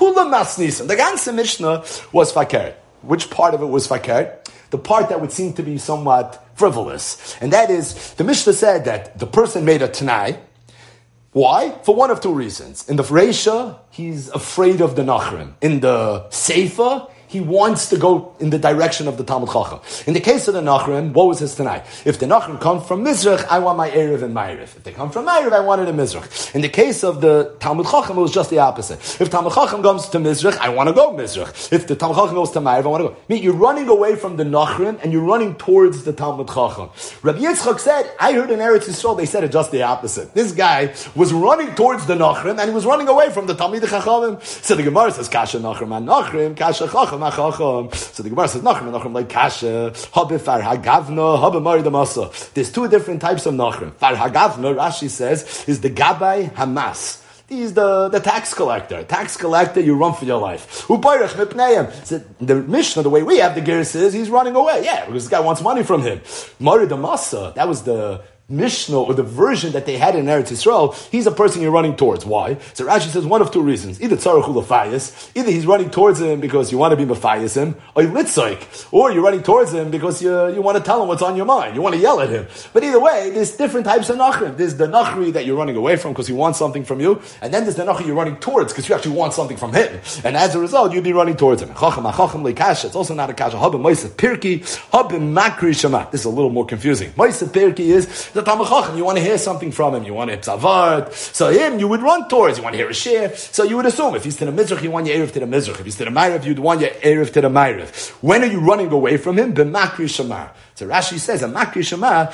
ganze Mishnah was fakir. Which part of it was fakir? The part that would seem to be somewhat frivolous. And that is, the Mishnah said that the person made a Tanai. Why? For one of two reasons. In the Reisha, he's afraid of the Nachrim. In the Seifa, he wants to go in the direction of the Talmud Chacham. In the case of the Nachrim, what was his Tanai? If the Nachrim come from Mizrach, I want my Erev and Ma'ariv. If they come from Ma'ariv, I wanted a Mizrach. In the case of the Talmud Chacham, it was just the opposite. If Talmud Chacham comes to Mizrach, I want to go Mizrach. If the Talmud Chacham goes to Ma'ariv, I want to go. I mean, you're running away from the Nachrim and you're running towards the Talmud Chacham. Rabbi Yitzchak said, I heard in Eretz Yisrael, they said it just the opposite. This guy was running towards the Nachrim and he was running away from the Talmid Chachamim. So the Gemara says, Kasha Nachrim and Nachrim, Kasha Chacham and Chacham. So the Gemara says, Nachrim, Nachrim like Kasha, Habe Far Hagavna, Habe Mari Damasa. There's two different types of Nachrim. Far Hagavna, Rashi says, is the Gabai Hamas. He's the, the tax collector. Tax collector, you run for your life. So the Mishnah, the way we have the Geras is, he's running away. Yeah, because this guy wants money from him. Mari Damasa, that was the Mishnah or the version that they had in Eretz Yisrael, he's a person you're running towards. Why? So Rashi says one of two reasons. Either tzarech ulafayis, either he's running towards him because you want to be mafayis him, or litzoik, or you're running towards him because you you want to tell him what's on your mind. You want to yell at him. But either way, there's different types of nachrim. There's the nachri that you're running away from because he wants something from you, and then there's the nachri you're running towards because you actually want something from him. And as a result, you'd be running towards him. Chacham achacham leikasha. It's also not a kasha. Habim moisef pirki, habim makri shama. This is a little more confusing. Moisef pirki is the Talmud Chacham. You want to hear something from him. You want to psavart. So him, you would run towards. You want to hear a share. So you would assume if he's to the Mizrach, you want your Erev to the Mizrach. If he's to the Ma'ariv, you'd want your Erev to the Ma'ariv. When are you running away from him? B'makri shama. So Rashi says, a makri shama,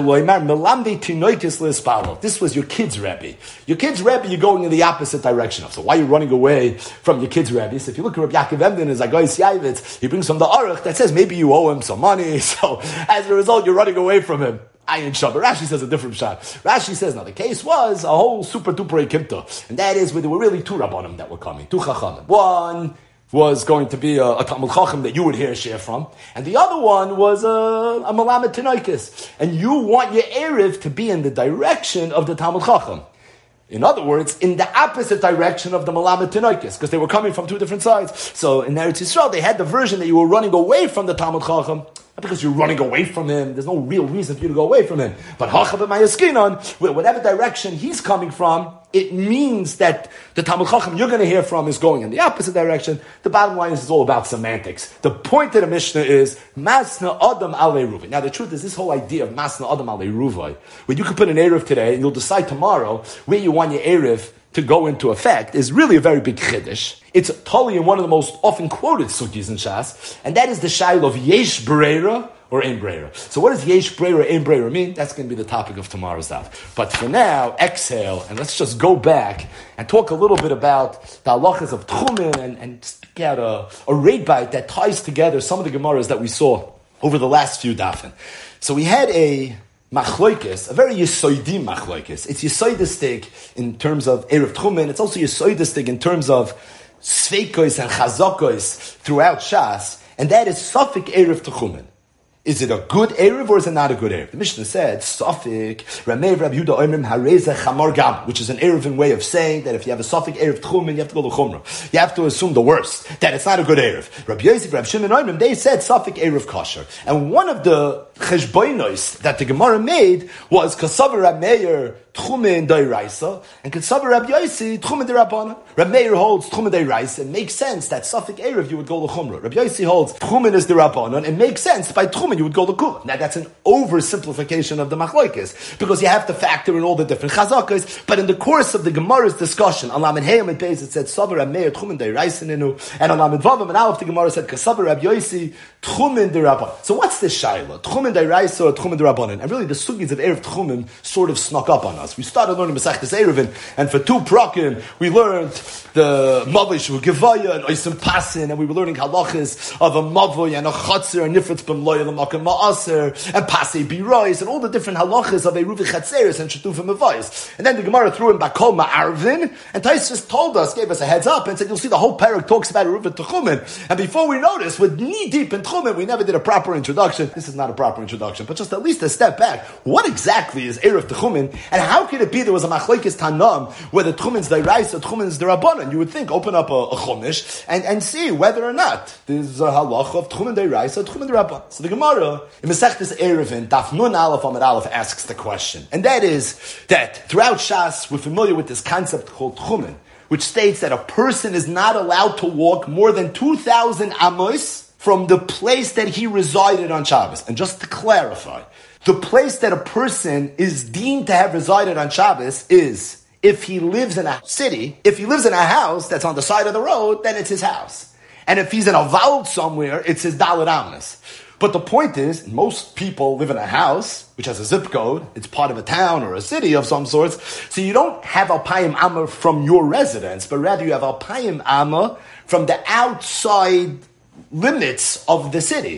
this was your kid's Rebbe. Your kid's Rebbe, you're going in the opposite direction of. So why are you running away from your kid's Rebbe? So if you look at Rabbi Yaakov Emden as Agais Yavitz, he brings from the Aruch that says maybe you owe him some money. So as a result, you're running away from him. Ayin Shah. But Rashi says a different shot. Rashi says, now the case was a whole super duper ekimta. And that is where there were really two Rabbanim that were coming. Two Chachamim. One was going to be a, a Talmud Chacham that you would hear a share from. And the other one was a, a Malamed Tinoikis. And you want your Erev to be in the direction of the Talmud Chacham. In other words, in the opposite direction of the Malamed Tinoikis, because they were coming from two different sides. So in Eretz Yisrael, they had the version that you were running away from the Talmud Chacham, not because you're running away from him. There's no real reason for you to go away from him. But Hachav Mayaskinon, whatever direction he's coming from, it means that the Talmud Chacham you're going to hear from is going in the opposite direction. The bottom line is it's all about semantics. The point of the Mishnah is Masna Adam Ale Ruvai. Now the truth is this whole idea of Masna Adam Ale Ruvai, where you can put an Erev today and you'll decide tomorrow where you want your Erev to go into effect, is really a very big chiddush. It's totally in one of the most often quoted sugis in Shas, and that is the shail of Yesh Breira or Ein Breira. So what does Yesh Breira, Ein Breira mean? That's going to be the topic of tomorrow's daf. But for now, exhale, and let's just go back and talk a little bit about the halachas of Tchumen and, and stick out a, a raid bite that ties together some of the Gemaras that we saw over the last few dafin. So we had a Machloikis, a very Yesoidim Machloikis. It's Yesoidistic in terms of Erev Tchumen. It's also Yesoidistic in terms of Sveikos and Chazakos throughout Shas. And that is Safik Erev Tchumen. Is it a good Erev or is it not a good Erev? The Mishnah said, Safik, Ramev Rab Yehuda Oimrim Hareza Chamar Gam, which is an Erevin way of saying that if you have a Safik Erev Tchumen, you have to go to Chumrah. You have to assume the worst, that it's not a good Erev. Rabbi Yosef, Rab Shimon Oimrim, they said Safik Erev Kosher. And one of the cheshbonos that the Gemara made was Kasavar Rab Meir Tchumen Dairaisa, and Kasavar Rab Yosi Tchumen Derabana. Rab Meir holds Tchumen Dairaisa. It makes sense that Safik Erev you would go to Chumrah. Rab Yosi holds Tchumen is Derabana. It makes sense by Tchumen you would go to Kula. Now that's an oversimplification of the Machloikis, because you have to factor in all the different Chazakas. But in the course of the Gemara's discussion, on Lamed Heyam and Beis, it said Savar Rab Meir Tchumen Dairaisa Ninu, and on Lamed Vavam and Aleph the Gemara said Kasavar Rab Yosi Tchumen Derabana. So what's this shaila? Tchumen Dairaisa or Tchumen Derabanan? And really the sugis of Erev Tchumen sort of snuck up on us. We started learning Masechtas Erevin, and for two prakim we learned the Mavish Gevaya and Oisim Pasin, and we were learning halachas of a Mavoy and a Chatzir and Nifritz B'mloy and Makam Ma'aser and Pasei Birois and all the different halachas of Eruvi Chatzeris and Shetufim Mavais. And then the Gemara threw in Bakol Ma'arvin, and Tais just told us, gave us a heads up, and said, you'll see the whole parak talks about Eruvi Tchumen. And before we noticed, with knee deep in Tchumen, we never did a proper introduction. This is not a proper introduction, but just at least a step back. What exactly is Erev Tchumen, and how could it be there was a Machlekes Tanam where the Tchumen's Dairais or Tchumen's Derabanan? You would think, open up a, a Chumash and, and see whether or not there's a halach of Tchumen Dairais or Tchumen Derabanan. So the Gemara in Masechtas Erevin, Daf Nun Aleph Amud Aleph, asks the question, and that is that throughout Shas we're familiar with this concept called Tchumen, which states that a person is not allowed to walk more than two thousand amos from the place that he resided on Shabbos. And just to clarify, the place that a person is deemed to have resided on Shabbos is if he lives in a city. If he lives in a house that's on the side of the road, then it's his house. And if he's in a vault somewhere, it's his Dalet Amnas. But the point is, most people live in a house which has a zip code. It's part of a town or a city of some sorts. So you don't have Alpayim Amma from your residence, but rather you have Alpayim Amma from the outside limits of the city.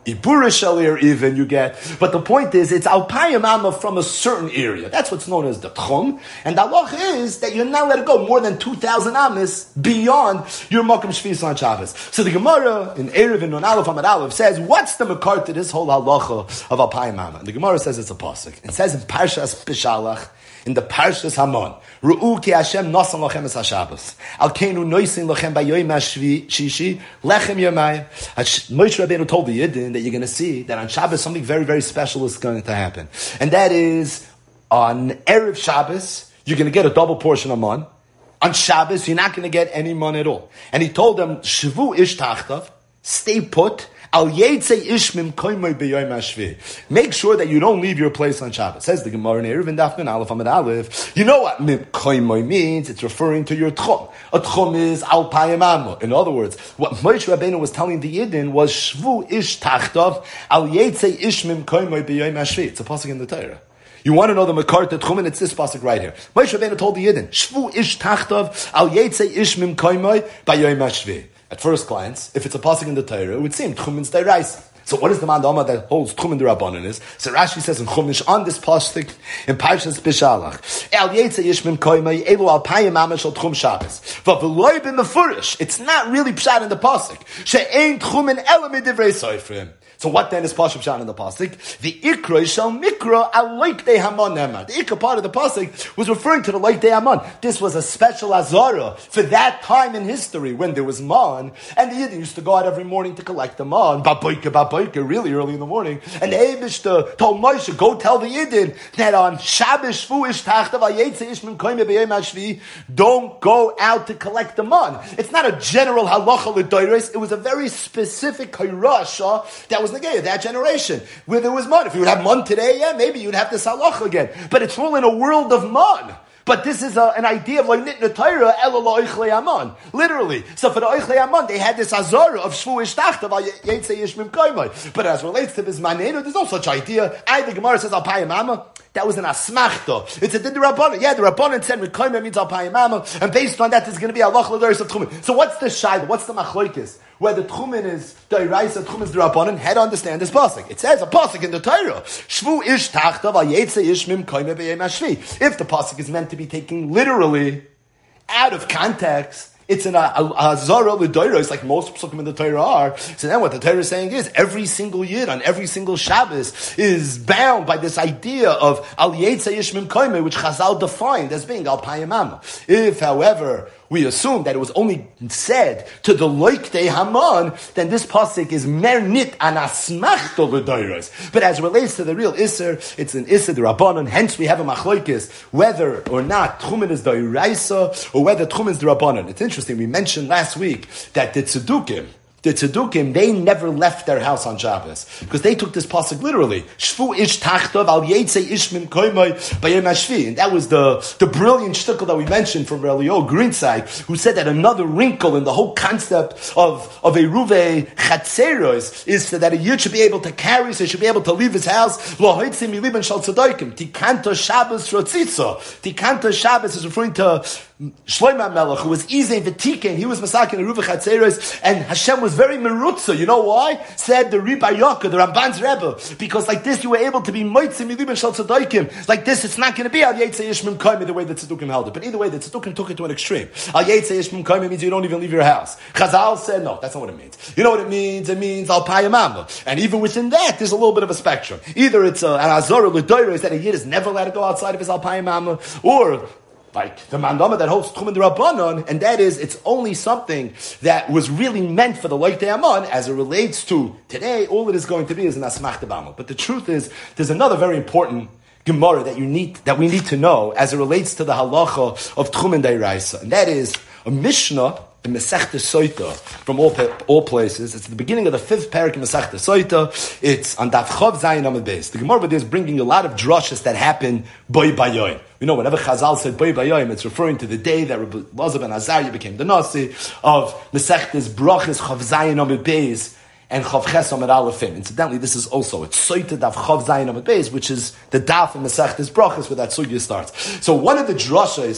Ibura Shalir even you get. But the point is, it's Alpayim Amma from a certain area. That's what's known as the Tchum. And the halach is that you're not let it go more than two thousand Amis beyond your Mokum Shvis on Shabbos. So the Gemara in Erev and Nun Aleph Amad Aleph says, what's the makar to this whole halacha of Alpayim Amma? And the Gemara says it's a pasuk. It says in Parshas Bishalach, in the Parshas Hamon, Ru'u ki Hashem nosan lochem es HaShabbos. Al keinu noisin lochem bayoyim ha'shvi shishi lechem yomayim. Moshe Rabbeinu told the Yidden that you're going to see that on Shabbos something very, very special is going to happen. And that is, on Erev Shabbos, you're going to get a double portion of man. On Shabbos, you're not going to get any man at all. And he told them, Shvu ish tachtav, stay put, Al Yetze Ishmim Koimoy B'Yoyim HaShvi. Make sure that you don't leave your place on Shabbos. Says the Gemara in Erev and Daf Nun Aleph Amud Aleph. You know what Koimoy means? It's referring to your Tchum. A Tchum is Al Payim Amma. In other words, what Moshe Rabbeinu was telling the Yidden was Shvu Ish Tachtav Al Yetze Ishmim Koimoy B'Yoyim HaShvi. It's a pasuk in the Torah. You want to know the Makar to Tchumen? It's this pasuk right here. Moshe Rabbeinu told the Yidden, Shvu Ish Tachtav Al Yetze Ishmim Koimoy B'Yoyim HaShvi. At first glance, if it's a pasuk in the Torah, it would seem Tchumen's Deraisa. So what is the mandama that holds Tchumen D'Rabbanan is? So Rashi says in Chumash on this pasuk in Parshas Bishalach, El Yetze Yishmim Koimei Elu Al Payim Amash Al Tchum Shabbos. V'Veloy Ben Mefurish. It's not really pshat in the pasuk. She'ein Tchumen Ela Midivrei Soifrim. So what then is Pashup Shan in the pasuk? The Ikra shall Mikra al Loik De Hamon Nemar. The Ikra part of the pasuk was referring to the Loik De Hamon. This was a special azara for that time in history when there was man, and the Yidden used to go out every morning to collect the man, baboika baboika, really early in the morning. And the Eibishter told Moshe, go tell the Yidden that on Shabbos Shvu Ish Tachtav Ayetze Ishmin Koime B'Yom HaShvi, don't go out to collect the man. It's not a general halacha l'doros. It was a very specific hayrasha that was negay that generation where there was man. If you would have man today, yeah, maybe you'd have this halacha again. But it's all in a world of man. But this is a, an idea of like nitna Torah ela la'oichlei aman, literally. So for the oichlei aman, they had this azara of shvu ishtachtav al yetze yishmim koimai. But as relates to bismanenu, there's no such idea. I the Gemara says al payim amma. That was an asmachta. It's a did the Rabbanan. Yeah, the Rabbanan said Rekoimah means al payim amma, and based on that, there's going to be a lach l'doros of tchumen. So what's the shayla? What's the machloikis? Whether tchumen is da'iraisa, tchumen is the Rabbanan, how to understand this pasuk? It says a pasuk in the Torah. Shvu ish tachtav al yetze ishmim koimah b'yem hashvi. If the pasuk is meant to be taken literally, out of context, it's an azara l'doros, like most psukim in the Torah are. So then what the Torah is saying is, every single yid on every single Shabbos is bound by this idea of al yetze yishmim koimeh, which Chazal defined as being al payim amma. If, however, we assume that it was only said to the loik de Haman, then this pasuk is mernit an asmachto l'doros. But as it relates to the real Isser, it's an Isser the Rabbanon. Hence we have a machloikis whether or not tchumen is da'iraisa or whether tchumen is the Rabbanon. It's interesting. We mentioned last week that the Tzedukim, the Tzedukim, they never left their house on Shabbos because they took this pasuk literally. Shvu ish tachtav al yetze ishmin koimai b'yom hashvi, and that was the the brilliant shtickle that we mentioned from Elio Greenside, who said that another wrinkle in the whole concept of of a ruve chatzeros is that a yid should be able to carry, so he should be able to leave his house. Lo hoitzim miliben shal tzedaikim tikanto Shabbos rotzitza. Tikanto Shabbos is referring to Shlomo Melech, who was Izay V'Tiken, he was Masakin Ruva Chatzeros, and Hashem was very merutza. You know why? Said the Rebbe Yoka, the Ramban's Rebbe, because like this you were able to be Moitzim Yilibin Shal Tzedaikim. Like this, it's not going to be Al Yetze Yishmim Koimeh the way that Tzedukim held it. But either way, the Tzedukim took it to an extreme. Al Yetze Yishmim Koimeh means you don't even leave your house. Chazal said, no, that's not what it means. You know what it means? It means Al Payim Amma. And even within that, there's a little bit of a spectrum. Either it's uh, an Azor or L'Doiro, that a Yid is never allowed to go outside of his Al Payim Amma, or like the mandama that holds Tchumen D'Rabbanan, and that is, it's only something that was really meant for the Loik De'aman, as it relates to today, all it is going to be is an Asmach De'Bama. But the truth is, there's another very important Gemara that you need, that we need to know as it relates to the halacha of Tchumen D'Iraisa, and that is a Mishnah in Masechta Soita, from all all places. It's the beginning of the fifth parak in Masechta Soita. It's on Daf Chav Zayin Amud Beis. The Gemara is bringing a lot of drushes that happen boy bayoyim. You know, whenever Chazal said boy bayoyim, it's referring to the day that Rabbi Elazar ben Azariah became the Nasi of Masechta's Brachas Chav Zayin Amud Beis and Chav Ches Amud Alefim. Incidentally, this is also, it's Soita Daf Chav Zayin Amud Beis, which is the Daf in Masechta's Brachas where that sugya starts. So one of the drushes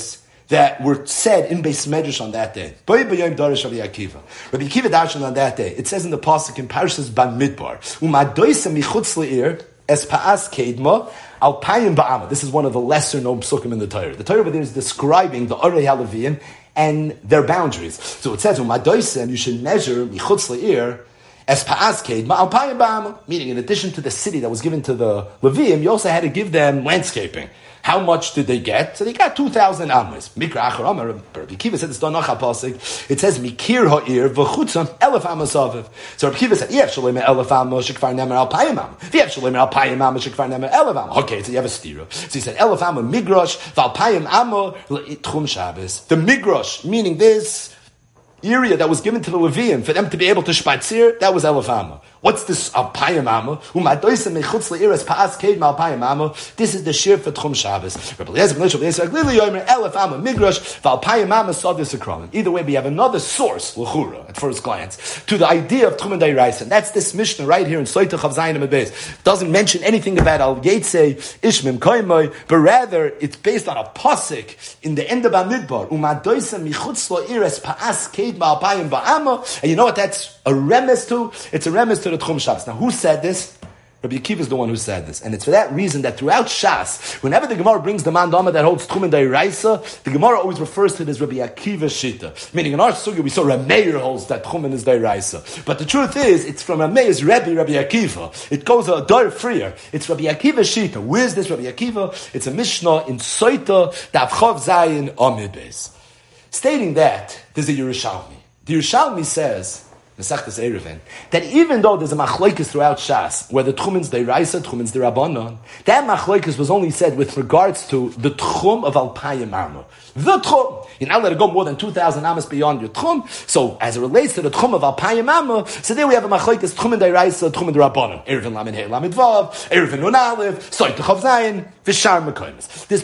that were said in Beis Medrash on that day. Rabbi Akiva darshan on that day. It says in the pasuk in Parshas Bamidbar, "Umadoisa michutz le'ir es pa'as kedma al payim ba'ama." This is one of the lesser known psukim in the Torah. The Torah over there is describing the Arei HaLeviim and their boundaries. So it says, "Umadoisa," and you should measure michutz le'ir es pa'as kedma al payim ba'ama. Meaning, in addition to the city that was given to the Leviim, you also had to give them landscaping. How much did they get? So they got two thousand amos. Mikra achar amar, Rabbi Akiva said, it's done nachal pasuk. It says, Mikir ha'ir v'chutzam elef amos aviv. So Rabbi Akiva said, Yev shalem elef amos shekvar nemer al payim am. Yev shalem al payim amos shekvar nemer elef am. Okay, so you have a stira. So he said, elef amo migrosh, v'al payim amo tchum Shabbos. The migrosh, meaning this area that was given to the Leviim for them to be able to spatzir, that was elef amo. What's this alpayim amo? Umadoisa mechutz leiras paas keid malpayim amo. This is the shir for Tchum Shabbos. Rabbi Eliezer ben Leishov Eliezer Glili Yomer Elef Amo Migrash Valpayim Amo Sodis Akronim. Either way, we have another source l'chura at first glance to the idea of Tchum and Dayraisa, and that's this Mishnah right here in Soitach of Zayin and Beis. Doesn't mention anything about Al Yetzei Ishmim Koimoy, but rather it's based on a pasuk in the end of Bamidbar. Umadoisa mechutz leiras paas keid malpayim ba'amo. And you know what that's a remes to? It's a remes to the Tchum Shabbos. Now, who said this? Rabbi Akiva is the one who said this. And it's for that reason that throughout Shas, whenever the Gemara brings the mandama that holds Tchum and Dayraisa, the Gemara always refers to it as Rabbi Akiva Shita. Meaning in our sugya, we saw Rameir holds that Tchum and is Dayraisa. But the truth is, it's from Rameir's Rebbe, Rabbi Akiva. It goes a door freer. It's Rabbi Akiva Shita. Where's this Rabbi Akiva? It's a Mishnah in Soita, Daf Chav Zayin Amid Beis. Stating that, there's a Yerushalmi. The Yerushalmi says, Mesachtes Eruvin, that even though there's a machlokes throughout Shas, where the Tchumin's Deiraisa, Tchumin's Derabanan, that machlokes was only said with regards to the Tchum of Alpayim Amo. The Tchum. You're not let it go more than two thousand amos beyond your Tchum. So, as it relates to the Tchum of Alpayim Amo, so there we have a machlokes, Tchumin Deiraisa, Tchumin Derabanan. Eruvin Lamed He, Lamed Vav, Eruvin Nun Aleph, Soitach of Zayin, Vishar Mekoymes. This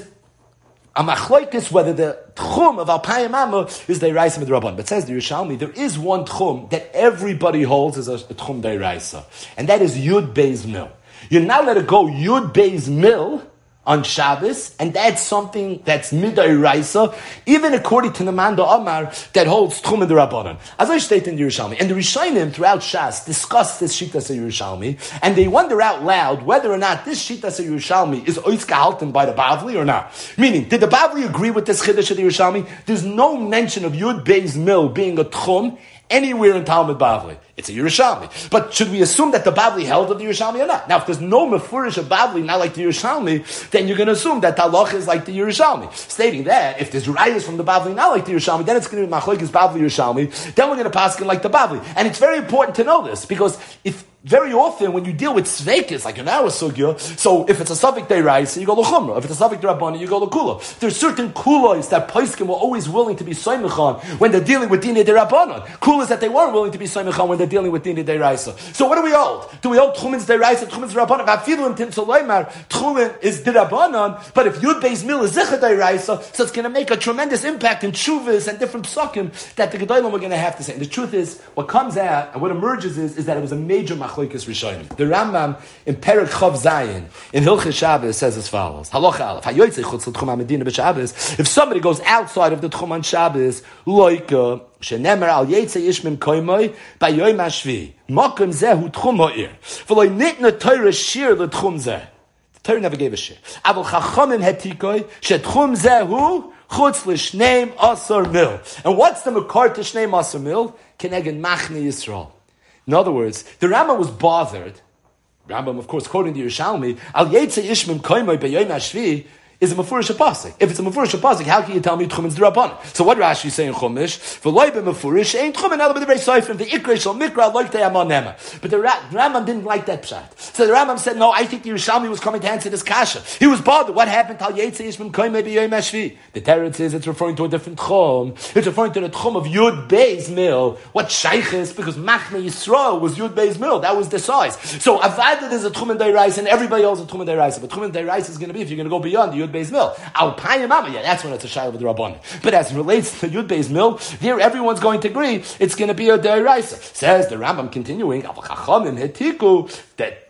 a machlokes whether the tchum of alpayim amo is deiraisa midrabanan. But says the Yerushalmi, there is one tchum that everybody holds as a, a tchum deiraisa, and that is Yud Beis Mil. You're not let it go Yud Beis Mil on Shabbos, and that's something that's midairaisa, even according to the Manda Amar that holds tchum and derabanan. As I state in the Yerushalmi, and the Rishonim throughout Shas discuss this Shitas of Yerushalmi, and they wonder out loud whether or not this Shitas of Yerushalmi is ois gehalten by the Bavli or not. Meaning, did the Bavli agree with this Chiddush of the Yerushalmi? There's no mention of Yud Beis Mil being a tchum anywhere in Talmud Bavli. It's a Yerushalmi. But should we assume that the Bavli held of the Yerushalmi or not? Now, if there's no mefurish of Bavli, not like the Yerushalmi, then you're going to assume that Talach is like the Yerushalmi. Stating that, if there's rayas from the Bavli not like the Yerushalmi, then it's going to be Machlokes Bavli Yerushalmi, then we're going to pass it like the Bavli. And it's very important to know this, because if very often when you deal with Sveikis, like in our sugya, so if it's a Safik Deiraisa, you go L'chumra. If it's a Safik Derabani, you go L'kula. There's certain kulas that Paiskim were always willing to be Soimechan when they're dealing with Dini Derabanan. Kulas that they weren't willing to be Soimechan when they're dealing with Dini Deiraisa. So what do we hold? Do we hold Tchumin's Deiraisa, Tchumin's Derabanan? Vafilu Tim Soloimar, Tchumin is Derabanan, but if Yud Beis Mil is Zicha Deiraisa, so it's going to make a tremendous impact in Shuvas and different psukim that the Gedolim are going to have to say. And the truth is, what comes out and what emerges is, is that it was a major machlokes rishonim. The Rambam in Perek Chav Zayin in Hilchos Shabbos says as follows: Halacha Aleph, Hayotzei chutz l'tchum ha'medina b'Shabbos. If somebody goes outside of the tchum on Shabbos, loika shenemer al yetzei ishmim koimoy b'yoyim hashvi makom zeh hu tchum ha'ir v'lo nitna Torah shir l'tchum zeh. The Torah never gave a shir. Avol chachamim hetikoy shetchum zeh hu chutz l'shneim asar mil. And what's the makar to shneim asar mil? Keneged machne Yisrael. In other words, the Rambam was bothered. Rambam, of course, quoting the Yerushalmi, Al Yetzei Ishmim Koimoy B'Yom HaShvi is a Mefurish Pasuk. If it's a Mefurish Pasuk, how can you tell me Tchumin's D'Rabbanan? So what Rashi is saying in Chumash? V'loy b'Mefurish ain't Tchumin other than the very Seifrim the Ikrei Shal Mikra Loik Te'amon Nema. But the Rambam didn't like that pshat. So the Rambam said, no, I think the Yerushalmi was coming to answer this kasha. He was bothered. What happened to Al Yetzei Ishmim Koimoy B'Yom HaShvi? The Teretz says it's referring to a different Tchum. It's referring to the Tchum of Yud Beis Mil. What Shaykh is? Because Machne Yisrael was Yud Beis Mil. That was the size. So Avada there's a Tchum and Deiraisa and everybody else is a Tchum and Deiraisa. But Tchum and Deiraisa is going to be if you're going to go beyond the Yud Beis Mil. Alpayim Amo, yeah, that's when it's a shayla of the Rabbanan. But as it relates to Yud Beis Mil, there everyone's going to agree it's going to be a Deiraisa. Says the Rambam continuing, that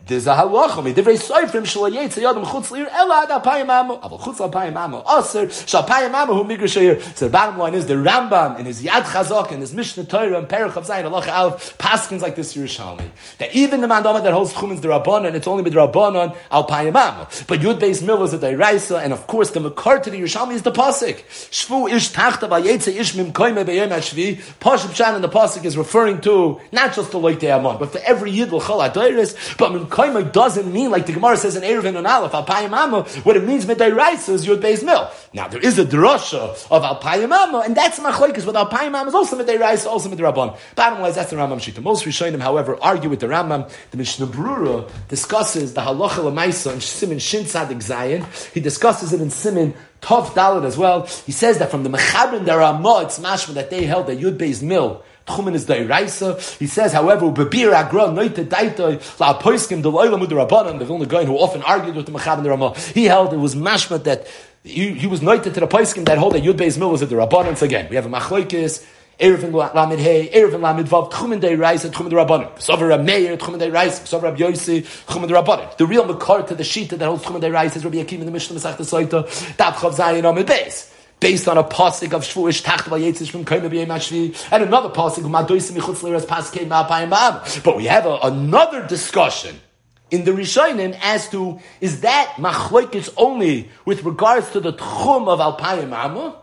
there's a halacha. Midivrei soifrim shelo yetze yadam chutz lir ela ad alpayim amo. Aval chutz alpayim amo aser shalpayim amo hu migr sheir. So the bottom line is the Rambam in his Yad Chazak and his Mishnah Torah and Perach of Zayin halacha Aleph paskins like this Yerushalmi that even the mandama that holds chumin's the Rabbanon, it's only with the Rabbanon alpayim amo. But Yud Beis Mil is a Deiraisa, and of course the makar to the Yerushalmi is the pasuk. Shvu ish tachta vayetze ish mim koime beyom hashvi. Pashup Shan and the pasuk is referring to not just the Loitei Amon, but for every Yid l'chol adeiris. But mim koime doesn't mean like the Gemara says in Eruvin and Aleph alpayim amo. What it means Deiraisa is Yud Beis Mil. Now there is a drasha of alpayim amo, and that's machlokes. But alpayim amo is also Deiraisa, also Midrabban. Bottom line is that's the Rambam Shita. Most Rishonim, however, argue with the Rambam. The Mishnah Brura discusses the halacha l'maisa in Simin Shin Tzadik Zayin. He discusses it in Simin Tov Dalet as well. He says that from the Mechabrin the Ramah, it's mashma that they held that Yud Beis Mil Tchumen is Deiraisa. He says, however, Bebir Agra Noite Daitoi La Poiskim the Loilam with the Rabbanan, the Vilna Gaon who often argued with the Mechabrin the Ramah. He held it was mashma that he, he was noite to the Poiskim that hold that Yud Beis Mil was at the Rabbanan. So again, we have a machlokes. Eruvin Lamed Hey, Eruvin Lamed Vav, Tchumen Deiraisa, Tchumen the Rabbanim. Sover Rab Meir, Tchumen Deiraisa, Sover Rab Yosi, Tchumen the Rabbanim. The real makar to the shita that holds Tchumen Deiraisa is Rabbi Akiva in the Mishnah Masechta Soita, Daf Chav Zayin Amid Beis, based on a pasuk of Shvuish Tacht Vayetzish from Koime B'Yem HaShvi, and another pasuk of Madoisim Michutz Liras Paskei Ma'apayim Ma'am. But we have a, another discussion in the Rishonim as to is that machlokes only with regards to the Tchum of Alpayim Ma'am.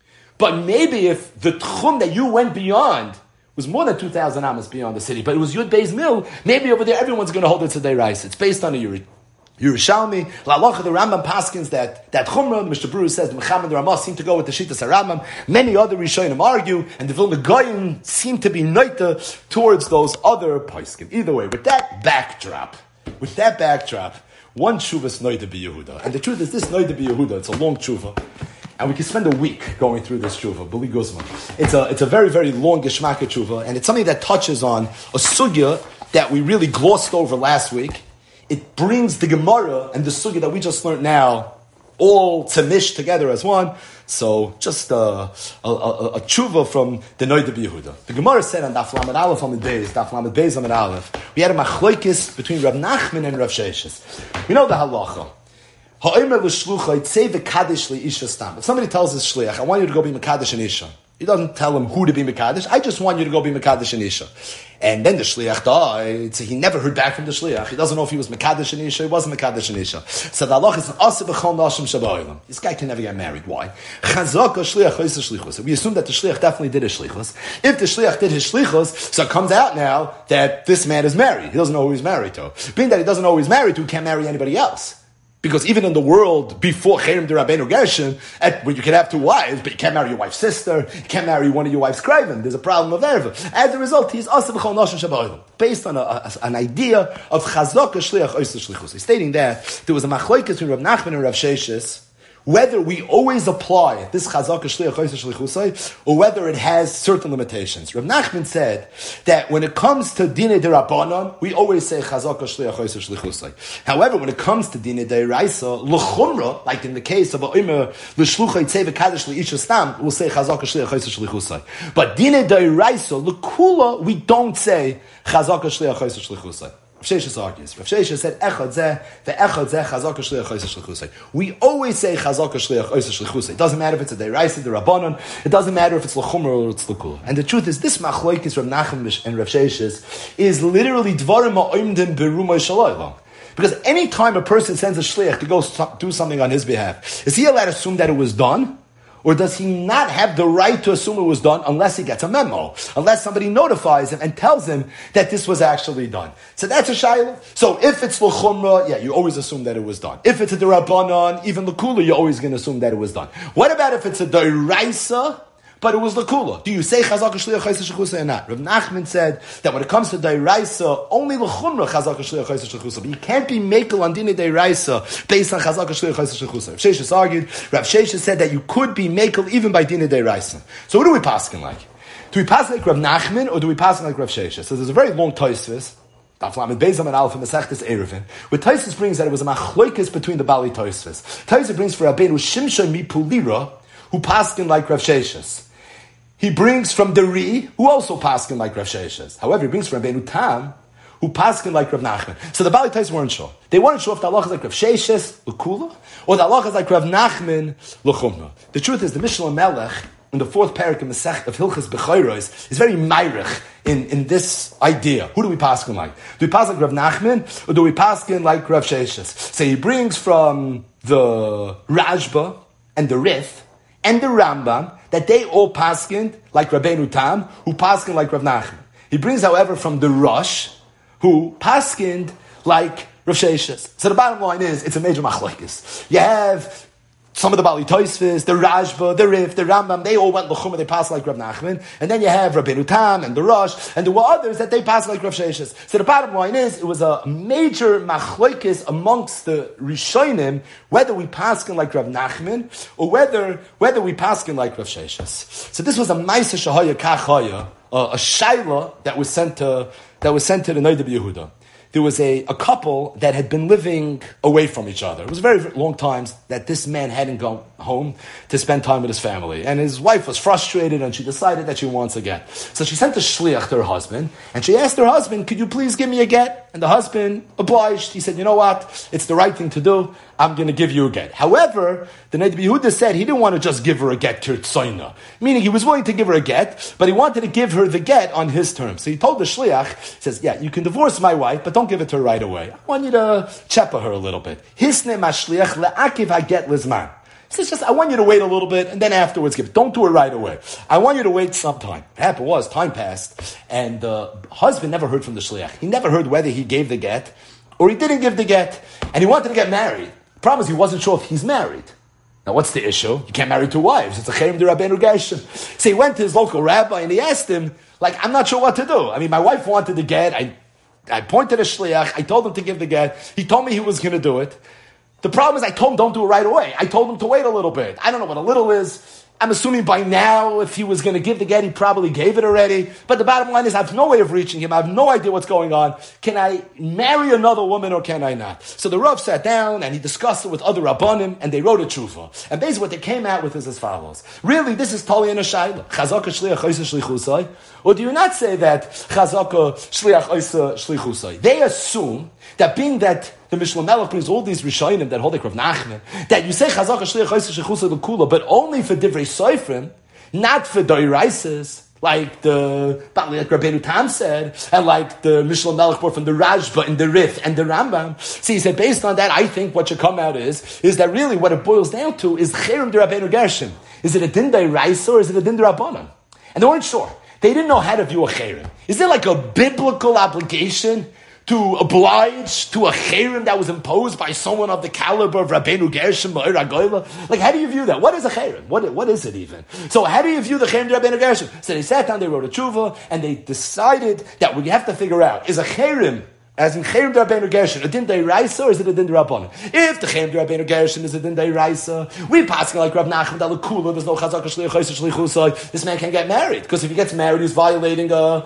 But maybe if the tchum that you went beyond was more than two thousand amas beyond the city, but it was Yud Beis Mil, maybe over there everyone's going to hold it to Deiraisa. It's based on a Yuri. Yerushalmi, La'alocha, the Rambam paskins that that Chumrah, the Mishnah Berurah says the Mecham and the Ramah seem to go with the Shittas HaRambam. Many other Rishonim argue, and the Vilna Gaon seem to be noita towards those other poskim. Either way, with that backdrop, with that backdrop, one tshuva is noita b'Yehuda, and the truth is this noita b'Yehuda. It's a long tshuva. And we can spend a week going through this tshuva, B'li Guzman. It's a, it's a very, very long Geshmaka tshuva, and it's something that touches on a sugya that we really glossed over last week. It brings the Gemara and the sugya that we just learned now all to mish together as one. So just a, a, a, a tshuva from the Noida B'Yehuda. The Gemara said on Daf Lamed Aleph on the days, Daf Lamed Beis on the Aleph, we had a machlokes between Rav Nachman and Rav Sheshes. We know the halacha. If somebody tells his shliach, I want you to go be Mekadesh and Isha. He doesn't tell him who to be Mekadesh. I just want you to go be Mekadesh and Isha. And then the shliach died. He never heard back from the shliach. He doesn't know if he was Mekadesh and Isha. He wasn't Mekadesh and Isha. So the halach is an asa b'chol nashim shabayim. This guy can never get married. Why? Chazaka shliach hoysa shlichus. We assume that the shliach definitely did his shlichus. If the shliach did his shlichus, so it comes out now that this man is married. He doesn't know who he's married to. Being that he doesn't know who he's married to, he can't marry anybody else. Because even in the world before Cherem de Rabbeinu Gershon, where you can have two wives, but you can't marry your wife's sister, you can't marry one of your wife's kraven. There's a problem of erva. As a result, he's also b'chol nashim shabayim, based on a, a, an idea of chazaka shliach oysa shlichus. He's stating that there was a machlokes between Rav Nachman and Rav Sheshes, whether we always apply this chazaka shliach oysa shlichusay, or whether it has certain limitations. Rav Nachman said that when it comes to dinei derabanan, we always say chazaka shliach oysa shlichusay. However, when it comes to dinei deraisa, l'chumra, like in the case of a omer l'shluchay tzeva kadosh l'isha stam, we'll say chazaka shliach oysa shlichusay. But dinei deraisa l'kula, we don't say chazaka shliach oysa shlichusay. Rav Sheshes argues. Rav Sheshes said, "Echad zeh ve'echad zeh chazaka shliach oysa shlichusay." We always say chazaka shliach oysa shlichusay. It doesn't matter if it's a deiraisa, the rabbanon. It doesn't matter if it's l'chumra or it's l'kul. And the truth is, this machlokes Rav Nachman and Rav Sheshes is literally dvarim ha'omdim berumay shalaylam. Because any time a person sends a shliach to go do something on his behalf, is he allowed to assume that it was done? Or does he not have the right to assume it was done unless he gets a memo? Unless somebody notifies him and tells him that this was actually done. So that's a shayla. So if it's l'chumra, yeah, you always assume that it was done. If it's a derabanan, even l'kula, you're always going to assume that it was done. What about if it's a deraisa, but it was l'kula? Do you say chazaka shliach oysa shlichusay or not? Rav Nachman said that when it comes to deraisa, only l'chumra chazaka shliach oysa shlichusay. But you can't be mekel on dinei deraisa based on chazaka shliach oysa shlichusay. Rav Sheshes argued. Rav Sheshes said that you could be mekel even by dinei deraisa. So what do we paskin like? Do we paskin like Rav Nachman or do we paskin like Rav Sheshes? So there's a very long tosfos. Daf Lamed Beis and Aleph and Masechtas Eruvin. Where Tosfos brings that it was a machlokes between the Bali Tosfos. Tosfos brings for Rabbeinu Shimshon Mipulira, who paskin like Rav Sheshes. He brings from the Ri, who also paskin like Rav Sheshes. However, he brings from Rabbeinu Tam, who paskin like Rav Nachman. So the Bali Tais weren't sure. They weren't sure if the halacha is like Rav Sheshes l'kula or the halacha is like Rav Nachman l'chumra. The truth is, the Mishnah Melech in the fourth parak in Masech of Hilchas Bechayros is very myrich in, in this idea. Who do we paskin like? Do we paskin like Rav Nachman or do we paskin like Rav Sheshes? So he brings from the Rajba and the Rith and the Rambam that they all paskin like Rabbeinu Tam, who paskin like Rav Nachman. He brings, however, from the Rosh, who paskind like Rav Sheshes. So the bottom line is, it's a major machlokes. You have some of the Bali Tosfos, the Rajba, the Rif, the Rambam, they all went l'chumah, they passed like Rav Nachman. And then you have Rabbeinu Tam and the Rosh, and there were others that they passed like Rav Sheshes. So the bottom line is, it was a major machlokes amongst the Rishonim, whether we paskin like Rav Nachman, or whether whether we paskin like Rav Sheshes. So this was a Maisa Shahaya Kachaya, a, a Shaila that was sent to that was sent to the Noda B'Yehuda. There was a, a couple that had been living away from each other. It was very, very long times that this man hadn't gone home to spend time with his family. And his wife was frustrated and she decided that she wants a get. So she sent a shliach to her husband and she asked her husband, could you please give me a get? And the husband obliged. He said, you know what? It's the right thing to do. I'm going to give you a get. However, the Noda B'Yehuda said he didn't want to just give her a get kirtzoina, meaning he was willing to give her a get, but he wanted to give her the get on his terms. So he told the shliach, he says, yeah, you can divorce my wife, but don't give it to her right away. I want you to chepa her a little bit. Hisne mashliach le'akiv haget lizman. He says, just, I want you to wait a little bit, and then afterwards give it. Don't do it right away. I want you to wait some time. What happened was, time passed, and the husband never heard from the shliach. He never heard whether he gave the get, or he didn't give the get, and he wanted to get married. The problem is he wasn't sure if he's married. Now what's the issue? You can't marry two wives. It's a cherem de Rabbeinu Gershon. So he went to his local rabbi and he asked him, like, I'm not sure what to do. I mean, my wife wanted the get. I, I pointed a shliach. I told him to give the get. He told me he was going to do it. The problem is I told him don't do it right away. I told him to wait a little bit. I don't know what a little is. I'm assuming by now, if he was going to give the get, he probably gave it already. But the bottom line is, I have no way of reaching him. I have no idea what's going on. Can I marry another woman or can I not? So the Rav sat down and he discussed it with other Rabbanim and they wrote a tshuva. And basically what they came out with is as follows. Really, this is Tali and a Shaila. Chazaka shliach oisa shlichusai. Or do you not say that Chazaka shliach oisa shlichusai? They assume that being that the Mishnah Melech brings all these Rishonim that hold like Rav Nachman, that you say Chazaka shliach oisa shlichusai l'kula, but only for divrei soifrim, not for doiraises, like the like Rabbeinu Tam said, and like the Mishnah Melech brought from the Rajba and the Rith and the Rambam. So he said, based on that, I think what should come out is, is that really what it boils down to is cherem de Rabbeinu Gershon. Is it a din doiraisa or is it a din d'Rabbanan? And they weren't sure. They didn't know how to view a cherem. Is there like a biblical obligation to oblige to a cherem that was imposed by someone of the caliber of Rabbeinu Gershon, Ma'ir HaGoyla? Like, how do you view that? What is a cherem? What, what is it even? So how do you view the cherem of Rabbeinu Gershon? So they sat down, they wrote a tshuva, and they decided that we have to figure out, is a cherem, as in cherem de Rabbeinu Gershon, a din d'Oraisa, or is it a din d'Rabbanan? If the cherem de Rabbeinu Gershon is a din d'Oraisa, we pass like Rav Nachman that l'kula, there's no chazaka shliach oisa shlichusai, this man can't get married, because if he gets married, he's violating a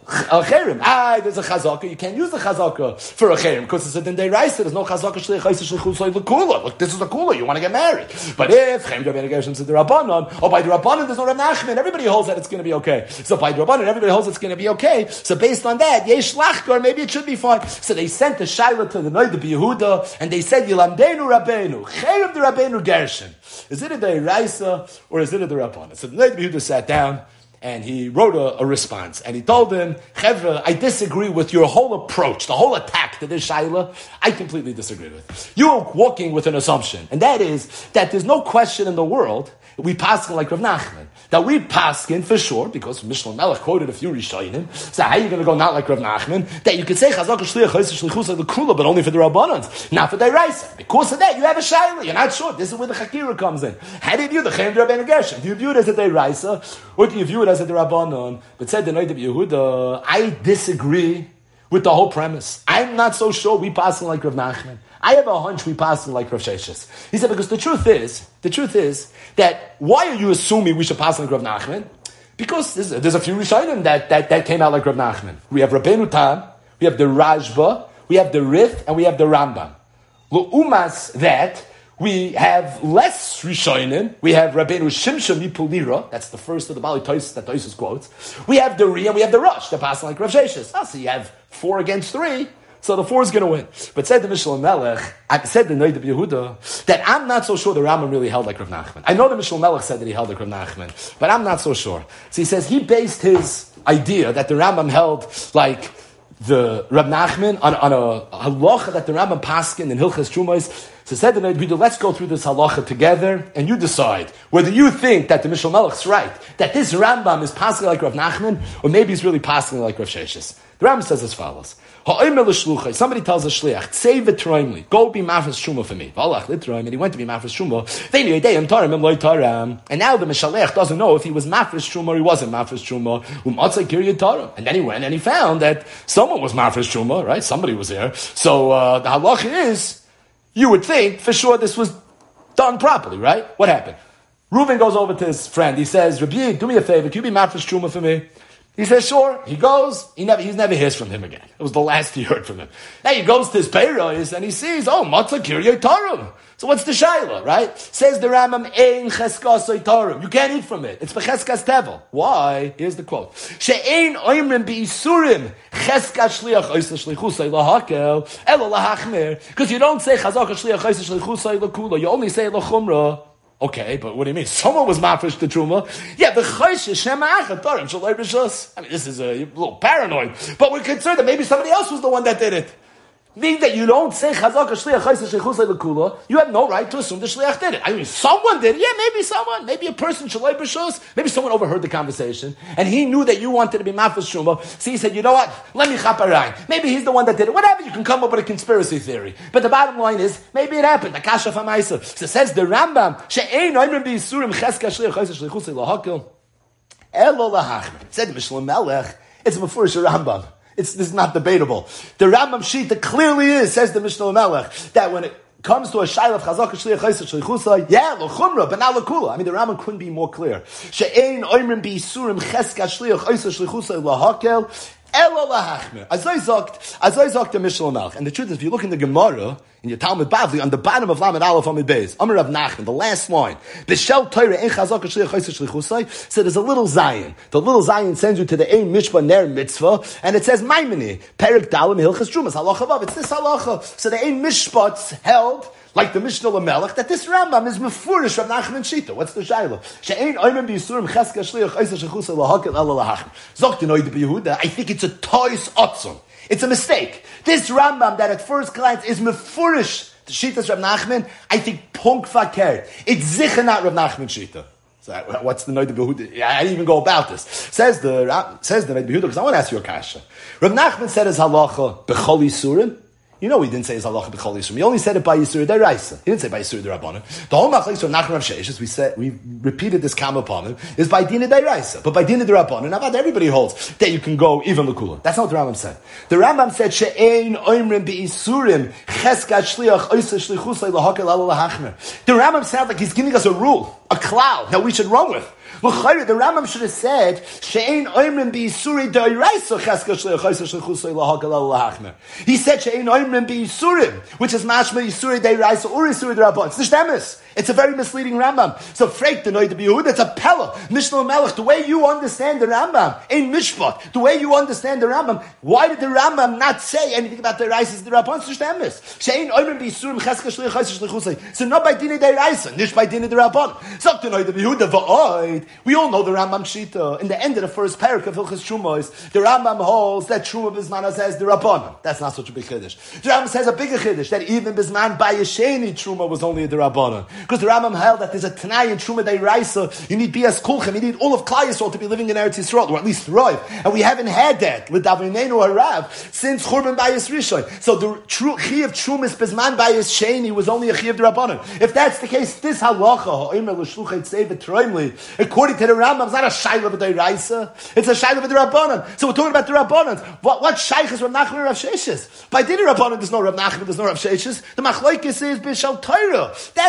a cherem. Ah, there's a chazaka. You can't use the chazaka for a cherem because it's a din d'Oraisa. There's no chazaka shliach oisa shlichusai l'kula. Look, this is a kula. You want to get married. But if cherem de Rabbeinu Gershon is the Rabbanan, or by the Rabbanan there's no Rav Nachman, everybody holds that it's going to be okay. So by the Rabbanan, everybody holds it's going to be okay. So based on that, yesh lachkar, maybe it should be fine. So they sent the shaila to the Noda B'Yehuda, and they said, Yilamdeinu Rabbeinu, cherem de Rabbeinu Gershon. Is it a d'Oraisa or is it a Rabbanan? So the Noda B'Yehuda sat down and he wrote a, a response, and he told him, Chevra, I disagree with your whole approach, the whole attack to this shaila. I completely disagree with. You're walking with an assumption, and that is that there's no question in the world we paskin like Rav Nachman. That we paskin for sure, because Mishnah Melech quoted a few Rishonim. So how are you going to go not like Rav Nachman? That you could say Chazaka shliach oisa shlichusai l'kula, but only for the Rabbanans, not for the d'Oraisa. Because of that, you have a shaila. You're not sure. This is where the Chakira comes in. How do you view the cherem de Rabbeinu Gershon? Do you view it as a d'Oraisa, or do you view it as a Rabbanan? But said the Noda B'Yehuda, I disagree with the whole premise. I'm not so sure we paskin like Rav Nachman. I have a hunch we paskin like Rav Sheshes. He said, because the truth is, the truth is that why are you assuming we should paskin like Rav Nachman? Because there's, there's a few Rishonim that, that, that came out like Rav Nachman. We have Rabbeinu Tam, we have the Rajba, we have the Rith, and we have the Rambam. L'umas that, we have less Rishonim. We have Rabbeinu Shimshon Mipulira. That's the first of the Bali Tosis that Tosis quotes. We have the Ri and we have the Rush. They're passing like Rav Sheshes. Oh, so you have four against three. So the four is going to win. But said the Mishnah Melech, I said the Noid of Yehuda, that I'm not so sure the Rambam really held like Rav Nachman. I know the Mishnah Melech said that he held like Rav Nachman, but I'm not so sure. So he says he based his idea that the Rambam held like the Rav Nachman on, on a halacha that the Rambam paskin in Hilchas Trumos. So said the Noid of Yehuda, let's go through this halacha together, and you decide whether you think that the Mishnah Melech's right, that this Rambam is paskin like Rav Nachman, or maybe he's really paskin like Rav Sheshes. The Rambam says as follows. Somebody tells a shliach, save it troimly, go be mafres shuma for me. And he went to be mafres shuma. And now the mishalech doesn't know if he was mafres shuma or he wasn't mafres shuma. And then he went and he found that someone was mafres shuma, right? Somebody was there. So uh, the halacha is, you would think for sure this was done properly, right? What happened? Reuven goes over to his friend. He says, Rabbi, do me a favor. Can you be mafres shuma for me? He says, sure. He goes. He never, he's never hears from him again. It was the last he heard from him. Now he goes to his peiros and he sees, oh, matzah kiryei tarum. So what's the shaila, right? Says the Rambam, ein cheskasoi tarum. You can't eat from it. It's becheskas tevel. Why? Here's the quote. She'ein oimrim beisurim cheskas shliach oisa shlichusay lahakel elo lahachmir. Because you don't say chazaka shliach oisa shlichusay lakula. You only say lachumra. Okay, but what do you mean? Someone was mafresh the truma. Yeah, the chayshish shema achad tarim shalei b'shus. I mean, this is a little paranoid, but we're concerned that maybe somebody else was the one that did it. Meaning that you don't say chazaka shliach chayshish sheichusay lekula. You have no right to assume the shliach did it. I mean, someone did it. Yeah, maybe someone, maybe a person shalei b'shus. Maybe someone overheard the conversation and he knew that you wanted to be mafresh truma. So he said, you know what? Let me chaparang. Maybe he's the one that did it. Whatever, you can come up with a conspiracy theory. But the bottom line is, maybe it happened. Akasha famaisa. So says the Rambam, she'ein oimrim b'yisurim cheska shliach chayshish sheichusay lahakil elo lahachmer. Said the Mishnah Melech, it's a mefurish Rambam. It's, this is not debatable. The Rambam Shita clearly is, says the Mishnah Melech, that when it comes to a shayla of chazaka shliach chaysa shlichusay, yeah, lo chumra, but not lo kula. I mean, the Rambam couldn't be more clear. She'ein oimrim b'yisurim cheska shliach chaysa shlichusay lahakel elo lahachmer. As I zogt, as I zogt the Mishnah Melech. And the truth is, if you look in the Gemara, in your Talmud Bavli, on the bottom of Lamed Aleph Amid Beis, Amar Rav Nachman, the last line, B'shel Torah ein chazaka shliach chaysa shlichusay, so there's a little Zion. The little Zion sends you to the Ein Mishpah Ner Mitzvah, and it says, Maimoni, Perik Dalim Hilchas Trumas, halacha vav. It's this halacha. So the Ein Mishpah's held, like the Mishnah Lamelech, that this Rambam is mefurish Rav Nachman Shita. What's the shayla? She'ein oimim b'yisurim cheska shliach chaysa shlichusay lahakel elo lahachmer. Zok the Noid B'Yehuda, I think it's a tois otzum. It's a mistake. This Rambam that at first glance is mefurish the Shitas Rav Nachman, I think punk fakert. It's sicher not Rav Nachman Shita. So what's the Noid B'Yehuda? I didn't even go about this. Says the says the Noid B'Yehuda, because I want to ask you a kasha. Rav Nachman said his halacha b'chol yisurim. You know he didn't say his halacha b'chol yisurim. He only said it by yisur deraisa. He didn't say by yisur derabbanan. The whole machlekes of Nachman Rav Sheshes, we said, we repeated this kam upon him, is by dina deraisa. But by dina derabbanan, about everybody holds that you can go even l'kula. That's not what the Rambam said. The Rambam said she'ein oimrim be'isurim cheskat shliach oisa shlichusay lahakel elo lahachmer. The Rambam sounds like he's giving us a rule, a cloud that we should run with. The Rambam should have said, "She'ein oimrim b'yisuri da'iraisa cheska shleichaysa shleichusay lahakel elo lahachmer." He said, "She'ein oimrim b'yisurim," which is mashma yisuri da'iraisa or yisuri da'rabban. It's the shlemis. It's a very misleading Rambam. So, freak the Noid B'Yehuda, it's a pella. Mishnah Melech, the way you understand the Rambam, in Mishpat, the way you understand the Rambam, why did the Rambam not say anything about the Reis? The Rabban Shlemis. She'ein oimrim b'yisurim cheska shleichaysa shleichusay. So, not by dinah da'iraisa, nish by dinah da'rabban. So, the Noid B'Yehuda va'oid. We all know the Rambam Shita. In the end of the first parak of Hilchas Trumos, the Rambam holds that Truma Bismana says the Rabbanon. That's not such a big chiddush. The Rambam says a bigger chiddush, that even Bisman by Yesheni Truma was only the Rabbanon. Because the Rambam held that there's a Tanai in Truma Deiraisa, you need Bias Kulchem, you need all of Klal Yisrael to be living in Eretz Yisrael, or at least thrive. And we haven't had that with Davinenu Harav since Churban Bayis Rishon. So the true Chi of Trumas Bisman Bayis Sheni was only a Chi of the Rabbanon. If that's the case, this halacha, according to the Rambam, it's not a Shaila of the Deiraisa, it's a Shaila of the Rabbanon. So we're talking about the Rabbanon. What, what Shaykh is Rav Nachman and Rav Sheshes? By Dini Rabbanon, there's no Rav Nachman, there's no Rav Sheshes. The Machlokes is B'Shal Torah. That's the Machlokes.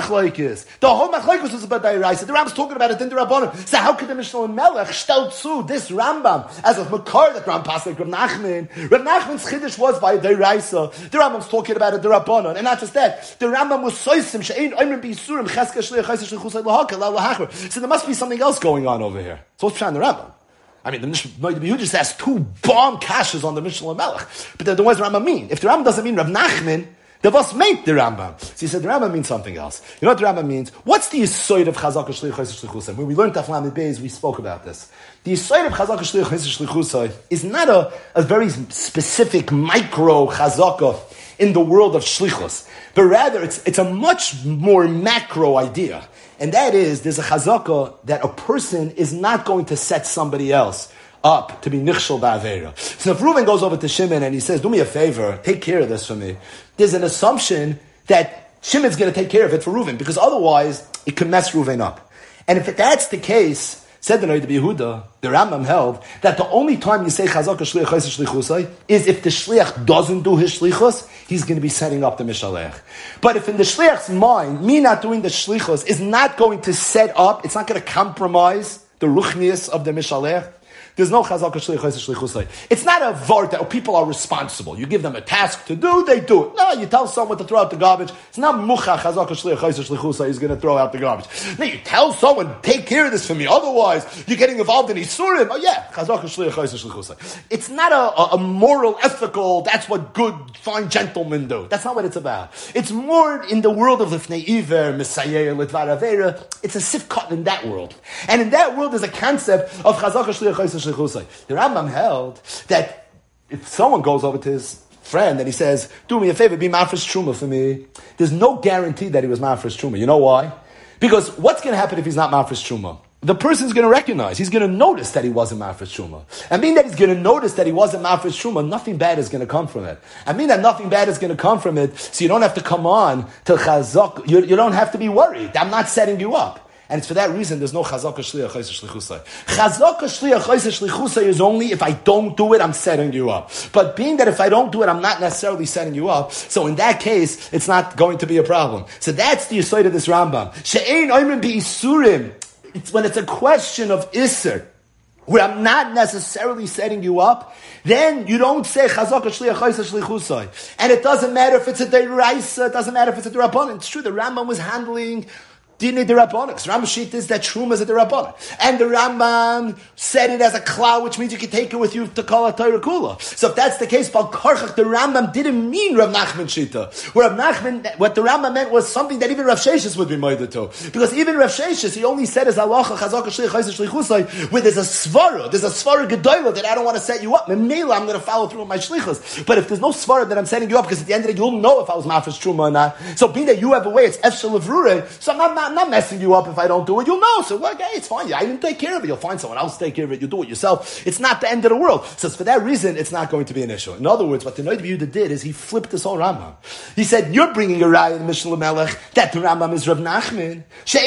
machlokes. The whole machlokes was about Dairaisa. The Rambam's talking about it in the Rabbanon. So how could the Mishnah Melech stel zu this Rambam as a makar that Rambam passed like Rav Nachman? Rav Nachman's chiddush was by Dairaisa. The Rambam's talking about it, the Rabbanon, and not just that. The Rambam was soisim she'ein oimrim b'isurim cheska shliach chayser shlichusay lahakal lahachar. So there must be something else going on over here. So what's pshat in the Rambam? I mean, the Mishnah just has two bomb kashas on the Mishnah Melech. But then what does the Rambam mean? If the Rambam doesn't mean Rav Nachman, the was made the Rambam. So he said the Rambam means something else. You know what the Rambam means? What's the yisoid of Chazaka Shliach Chayser Shlichusay? When we learned Daf Lamed Beis, we spoke about this. The yisoid of Chazaka Shliach Chayser Shlichusay is not a, a very specific micro Chazaka in the world of Shlichus, but rather it's, it's a much more macro idea. And that is, there's a Chazaka that a person is not going to set somebody else up to be nichshel ba'avera. So if Reuven goes over to Shimon and he says, do me a favor, take care of this for me, there's an assumption that Shimon's going to take care of it for Reuven, because otherwise it could mess Reuven up. And if that's the case, said the Noid Yehuda, the Rambam held, that the only time you say Chazaka Shliach Chayser Shlichusay is if the Shliach doesn't do his Shlichus, he's going to be setting up the Mishalech. But if in the Shliach's mind, me not doing the Shlichus is not going to set up, it's not going to compromise the Ruchnius of the Mishalech, there's no Chazaka Shliach Chayser Shlichusay. It's not a vart that people are responsible. You give them a task to do, they do it. No, you tell someone to throw out the garbage. It's not Mucha Chazaka Shliach Chayser Shlichusay is going to throw out the garbage. No, you tell someone, take care of this for me. Otherwise, you're getting involved in Isurim. Oh yeah, Chazaka Shliach Chayser Shlichusay. It's not a, a, a moral, ethical, that's what good, fine gentlemen do. That's not what it's about. It's more in the world of Lifnei Iver, Messiah, Litvar Avera. It's a sifkat in that world. And in that world, there's a concept of Chazaka Shliach Chayser. The Rambam held that if someone goes over to his friend and he says, do me a favor, be mafresh truma for me, there's no guarantee that he was mafresh truma. You know why? Because what's going to happen if he's not mafresh truma? The person's going to recognize, he's going to notice that he wasn't mafresh truma. And being that he's going to notice that he wasn't mafresh truma, nothing bad is going to come from it. I mean that nothing bad is going to come from it, so you don't have to come on to chazak, you, you don't have to be worried. I'm not setting you up. And it's for that reason there's no Chazaka Shliach Chayser Shlichusay. Chazaka Shliach Chayser Shlichusay is only if I don't do it, I'm setting you up. But being that if I don't do it, I'm not necessarily setting you up, so in that case, it's not going to be a problem. So that's the yisoid of this Rambam. She'ein oimrim bi'isurim. It's when it's a question of Isser, where I'm not necessarily setting you up, then you don't say Chazaka Shliach Chayser Shlichusay. And it doesn't matter if it's a Deiraisa, it doesn't matter if it's a Derabbanan. It's true, the Rambam was handling Dini the Rabbanon. Rambam sheet is that Truma is a Rabbanon. And the Rambam said it as a cloud, which means you can take it with you to call a Torah Kula. So if that's the case, Bal Karchach, the Rambam didn't mean Rav Nachman Shita. Where Rav Nachman, what the Rambam meant was something that even Rav Sheshis would be moided to. Because even Rav Sheshis, he only said as Halacha, Chazaka Shliach Chayser Shlichusay, where there's a Svara, there's a Svara Gedoyla that I don't want to set you up. Memela, I'm going to follow through with my Shlichus. But if there's no Svara that I'm setting you up, because at the end of the day, you'll know if I was Mafresh Truma or not. So being that you have a way, it's Efshel Avrure, so I'm not, not I'm not messing you up if I don't do it. You'll know. So, well, okay, it's fine. I didn't take care of it. You'll find someone else to take care of it. You do it yourself. It's not the end of the world. So for that reason, it's not going to be an issue. In other words, what the Noid Yehuda did is he flipped this whole Rambam. He said, you're bringing a raya in Mishnah Melech that the Rambam is Rav Nachman.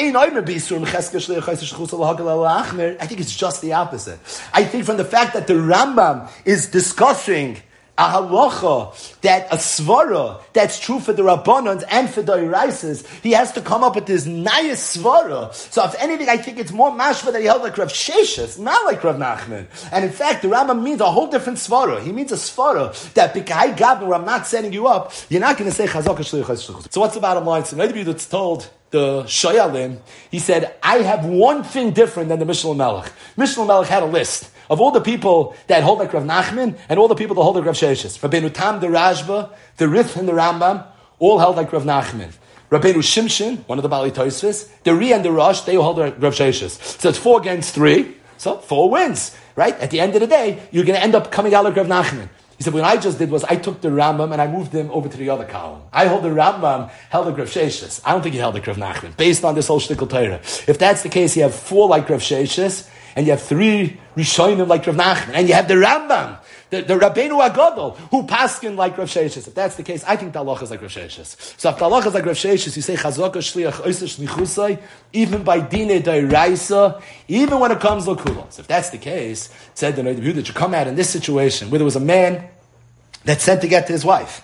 I think it's just the opposite. I think from the fact that the Rambam is discussing a halacha, that a svara, that's true for the Rabbanans and for the Iraisas, he has to come up with this naya svara. So if anything, I think it's more mashva that he held like Rav Sheshis, not like Rav Nachman. And in fact, the Rambam means a whole different svara. He means a svara that b'kai gavnu, where I'm not setting you up, you're not going to say chazaka shliach chayser. So what's the bottom line? So maybe that's told the Shayalim, he said, I have one thing different than the Mishnah Melech. Mishnah Melech had a list of all the people that hold like Rav Nachman and all the people that hold like Rav Sheshis. Rabbeinu Tam, the Rashba, the Rith, and the Rambam, all held like Rav Nachman. Rabbeinu Shimshon, one of the Bali Tosfos, the Ri and the Rosh, they all hold like Rav Sheshis. So it's four against three, so four wins, right? At the end of the day, you're going to end up coming out like Rav Nachman. He said, what I just did was I took the Rambam and I moved him over to the other column. I hold the Rambam, held the Rav Sheshis. I don't think he held the Rav Nachman, based on this whole shtickle Torah. If that's the case, you have four like Rav Sheshis, and you have three Rishonim like Rav Nachman, and you have the Rambam, the, the Rabbeinu Agadol, who paskin like Rav Sheshis. If that's the case, I think the halacha is like Rav Sheshis. So if the halacha is like Rav Sheshis, you say Chazaka Shliach Oyser Shlichusay, even by Dine Dairaisa, even when it comes to Kula. So if that's the case, said the Noid Yehuda, that you come out in this situation where there was a man that sent to get to his wife.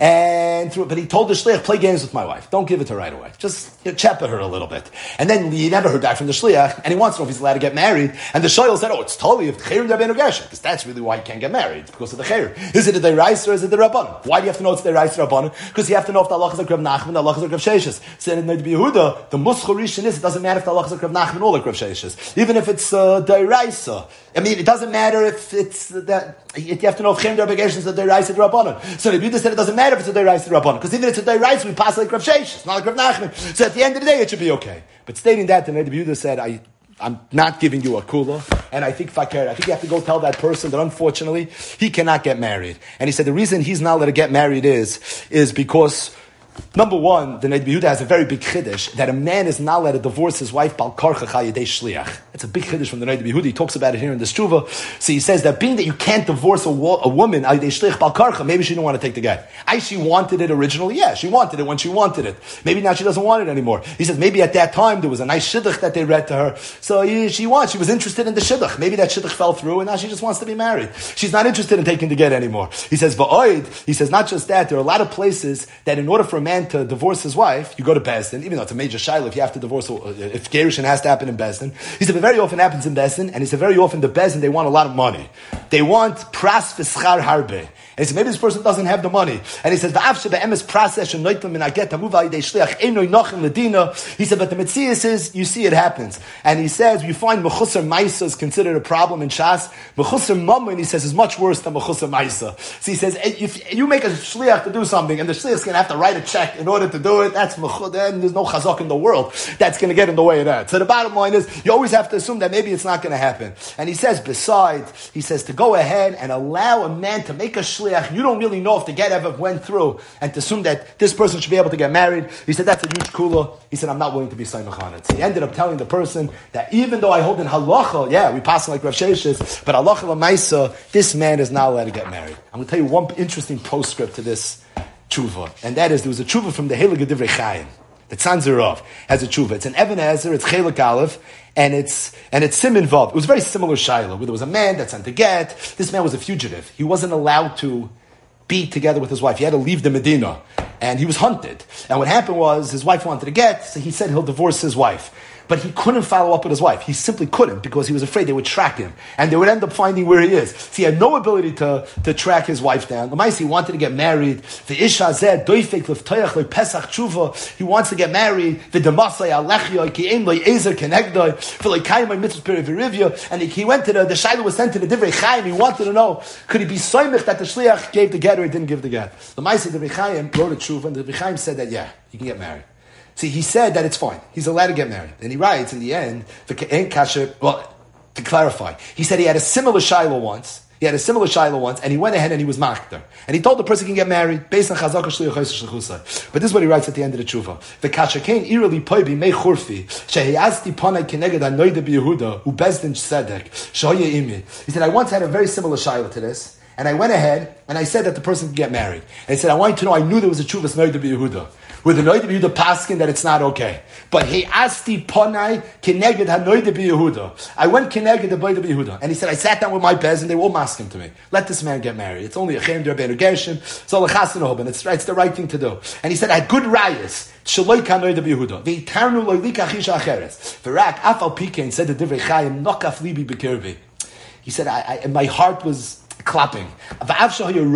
And through, but he told the shliach, play games with my wife. Don't give it to her right away. Just you know, chap at her a little bit. And then he never heard back from the shliach, and he wants to know if he's allowed to get married. And the shoyel said, oh, it's totally if chayrim rabbeinu gershon, because that's really why he can't get married. It's because of the chayrim. Is it a deraisa or is it the rabbanon? Why do you have to know it's the deraisa rabbanon? Because you have to know if the halachas are Rav Nachman, the halachas are Rav Sheshes. So in the Yehuda, the muschor rishon is, it doesn't matter if the halachas are Rav Nachman or like Rav Sheshes. Even if it's uh, deraisa. I mean, it doesn't matter if it's that, you have to know if chayrim rabbeinu gershon is a deraisa rabbanon. So the Yehuda said it doesn't matter if it's a deraisa rabbanon. Because even if it's a deraisa, we pass like Rav Sheshes, not like Rav Nachman. So at the end of the day, it should be okay. But stating that, the Yehuda said, I, I'm not giving you a kula, and I think fakir. I think you have to go tell that person that unfortunately he cannot get married. And he said the reason he's not allowed to get married is is because number one, the Ned Yehuda has a very big chiddush that a man is not allowed to divorce his wife bal karcha chayidei shliach. It's a big chiddush from the Ned Yehuda. He talks about it here in the Shuva. So he says that being that you can't divorce a, wo- a woman ayidei shliach bal karcha, maybe she didn't want to take the get. I she wanted it originally. Yeah, she wanted it when she wanted it. Maybe now she doesn't want it anymore. He says maybe at that time there was a nice shidduch that they read to her. So he, she wants. She was interested in the shidduch. Maybe that shidduch fell through, and now she just wants to be married. She's not interested in taking the get anymore. He says va'oid. He says not just that. There are a lot of places that in order for a man to divorce his wife, you go to Bezdin, even though it's a major shiloh, if you have to divorce, if gerushin has to happen in Bezdin. He said, it very often happens in Bezdin, and he said, very often the Bezdin, they want a lot of money. They want pras v'schar harbe. And he said, maybe this person doesn't have the money. And he says, V'af shebe'emes prasesh and noitlim min aget hamuv alidei shliach einoi nochim ledina. He said, but the Metzias is, you see it happens. And he says, you find mechusar maisa is considered a problem in Shas. Mechusar mammon, he says, is much worse than mechusar maisa. So he says, if you make a shliach to do something, and the shliach is going to have to write a check in order to do it, that's mechusar, then there's no chazak in the world that's going to get in the way of that. So the bottom line is, you always have to assume that maybe it's not going to happen. And he says, besides, he says, to go ahead and allow a man to make a shliach, you don't really know if the get ever went through, and to assume that this person should be able to get married. He said, that's a huge kula. He said, I'm not willing to be saimach on it. So he ended up telling the person that even though I hold in halacha, yeah, we pass like Rav Sheshes, but halacha l'maisa, this man is not allowed to get married. I'm going to tell you one interesting postscript to this tshuva, and that is, there was a tshuva from the Heilige Divrei Chaim. The Tzanzirov has a tshuva. It's an Even Ezer, it's Chelik Aleph, and it's and it's Siman Vav. It was very similar Shiloh, where there was a man that sent to get. This man was a fugitive. He wasn't allowed to be together with his wife. He had to leave the Medina, and he was hunted. And what happened was, his wife wanted to get, so he said he'll divorce his wife. But he couldn't follow up with his wife. He simply couldn't, because he was afraid they would track him. And they would end up finding where he is. So he had no ability to, to track his wife down. L'maisa, he wanted to get married. The Isha zeh, doifek l'v'toyach like Pesach tshuva. He wants to get married. The Demasai alechya, ki ein lo ezer kenegdoi. For like Kayimai mitzvah perivirivya. And he went to the, the Shiloh was sent to the Divrei Chaim. He wanted to know, could he be soymich that the Shliach gave the get or he didn't give the get? L'maisa, the Divrei Chaim wrote a tshuva, and the Divrei Chaim said that, yeah, you can get married. See, he said that it's fine. He's allowed to get married. And he writes in the end, well, to clarify, he said he had a similar shiloh once. He had a similar shiloh once, and he went ahead and he was makter. And he told the person he can get married based on chazaka shliach shlichusai. But this is what he writes at the end of the tshuva. The kashakein irali poibi mei churfi shehiazti panai keneged hanoida b'Yehuda ubezdin tzedek shoya imi. He said, I once had a very similar shiloh to this, and I went ahead and I said that the person could get married. And he said, I want you to know I knew there was a tshuva noida b'Yehuda. With the Noida B'Yehuda paskin that it's not okay. But he asked the Ponai Keneged HaNoida B'Yehuda. I went Keneged the Noida B'Yehuda. And he said, I sat down with my bez and they were all masking to me. Let this man get married. It's only a Chem D'Rabbeinu Gershon. It's all a Chassan Hoban. It's it's the right thing to do. And he said, I had good rayas. Shaloi Kanoida B'Yehuda. V'Itarnu Lo Lika Chisha Acheres. V'Rak Afal Pikein said the Divrei Chaim Nokaf Libi B'Kirbi. He said, I, I, my heart was clapping. He said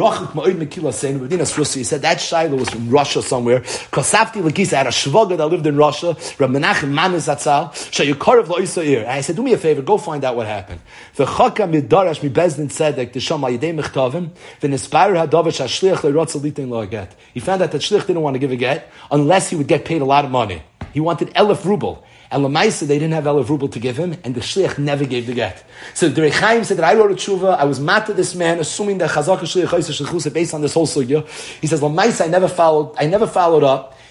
that Shiloh was from Russia somewhere. Kosafti Lakisa had a shvaga that lived in Russia. Rab Menachem Manis Atzal. Shayukarev Loisa. And I said, do me a favor, go find out what happened. The Chaka Midarash Mi Bezdin Tzedek the Shama Yidei Mechtavim. The Nispire Hadavish Hashliach LeRotzel Litin Lo Get. He found out that Shliach didn't want to give a get unless he would get paid a lot of money. He wanted Elef Ruble. And Lamaisa, they didn't have Elef Ruble to give him, and the Shliach never gave the get. So the Rechaim said that I wrote a tshuva, I was mad to this man, assuming that Chazak Shliach Chaysa Shlichusa based on this whole sugya. He says, Lamaisa, I never followed, I never followed up,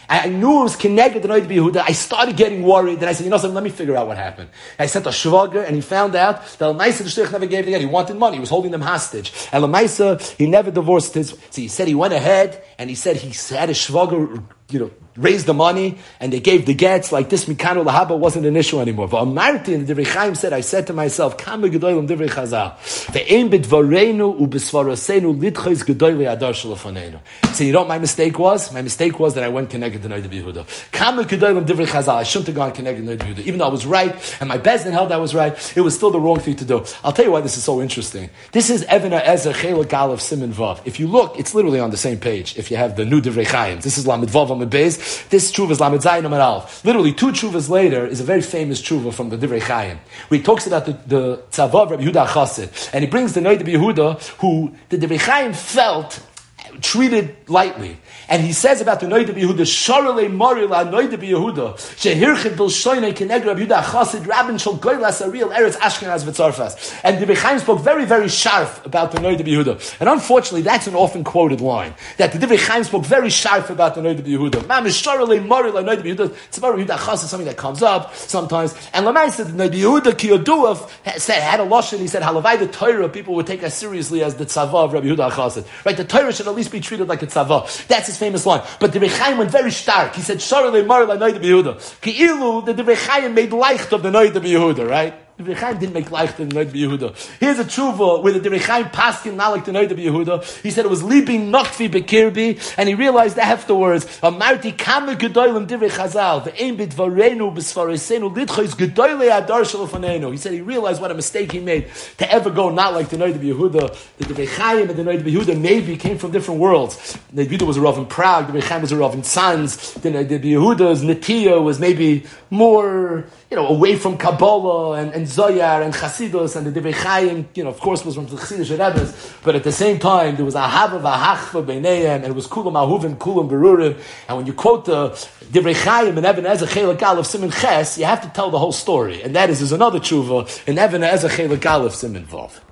I knew it was connected to Noid Yehuda. I started getting worried. Then I said, you know something, let me figure out what happened. And I sent a shvager, and he found out that Lamaisa the shlich never gave the get. He wanted money. He was holding them hostage. And Lamaisa, he never divorced his. So he said he went ahead, and he said he had a shvager, you know, raised the money, and they gave the gets like this. Mikano lahaba wasn't an issue anymore. But Amarti and the Divrei Chaim said, I said to myself, Kama gedolim Divrei Chazal, ve'ein b'dvareinu u'b'svarosenu lidchos gedolei adar shalafanenu. So you know what my mistake was? My mistake was that I went connected to Noid Yehuda. Kama gedolim Divrei Chazal. I shouldn't have gone connected to Noid Yehuda. Even though I was right, and my bezdin held I was right, it was still the wrong thing to do. I'll tell you why this is so interesting. This is Even HaEzer Chelek Aleph Siman Vav. If you look, it's literally on the same page. If you have the new Divrei Chaim, this is Lamed Vav Lamed Beis. This tshuva is Lamed Zayin Amar Aleph. Literally, two tshuvas later is a very famous tshuva from the Divrei Chaim, where he talks about the, the tzava of Rabbi Yehuda Chassid, and he brings the Noid Yehuda, who the Divrei Chaim felt treated lightly. And he says about the Noid Yehuda, Sharale Marila Noid Yehuda, Shehirchid Bil Shoynei Keneg Rabbi Yehuda Chassid Rabin Shal Goylas Ariel Eretz Ashkenaz V'Tzarfas. And the Divrei Chaim spoke very, very sharp about the Noid Yehuda. And unfortunately, that's an often quoted line, that the Divrei Chaim spoke very sharp about the Noid Yehuda. Mamish Sharale Marila Noid Yehuda. It's about Rabbi Yehuda Chassid, something that comes up sometimes. And Lamai said the Noid Yehuda Ki Yoduaf said had a lashon. He said Halavai the Torah people would take us seriously as the tzava of Rabbi Yehuda Chassid. Right? The Torah should at least be treated like a tzava. That's his famous line. But the Divrei Chaim went very stark. He said, Sharale Marila Noid Yehuda. Ki'ilu, the Divrei Chaim made leicht of the Noid Yehuda, right? The Divrei Chaim didn't make leicht of the Noid Yehuda. Here's a tshuva where the Divrei Chaim paskin not like the Noid Yehuda. He said it was libin nochtvi bekirbi, and he realized afterwards, Amarti kama gedolim Divrei Chazal, ve'ein b'dvarenu b'sfaresenu lidchois gedoilei adar shalafanenu. He said he realized what a mistake he made to ever go not like the Noid Yehuda. The Divrei Chaim and the Noid Yehuda maybe came from different worlds. The Yehuda was a Rav in Prague, the Divrei Chaim was a Rav in Tzanz, the Noid Yehuda's Netiya was maybe more, you know, away from Kabbalah and, and Zoyar and Chasidus, and the Divrei Chaim, you know, of course, was from the Chassidish Rebbes, but at the same time, there was a Hava v'Hachva b'neihem, and it was Kulam Ahuvim, Kulam Berurim, and when you quote the Divrei Chaim and Even HaEzer Chelek Aleph Siman Ches, you have to tell the whole story, and that is, there's another tshuva in Even HaEzer Chelek Aleph Siman Vav.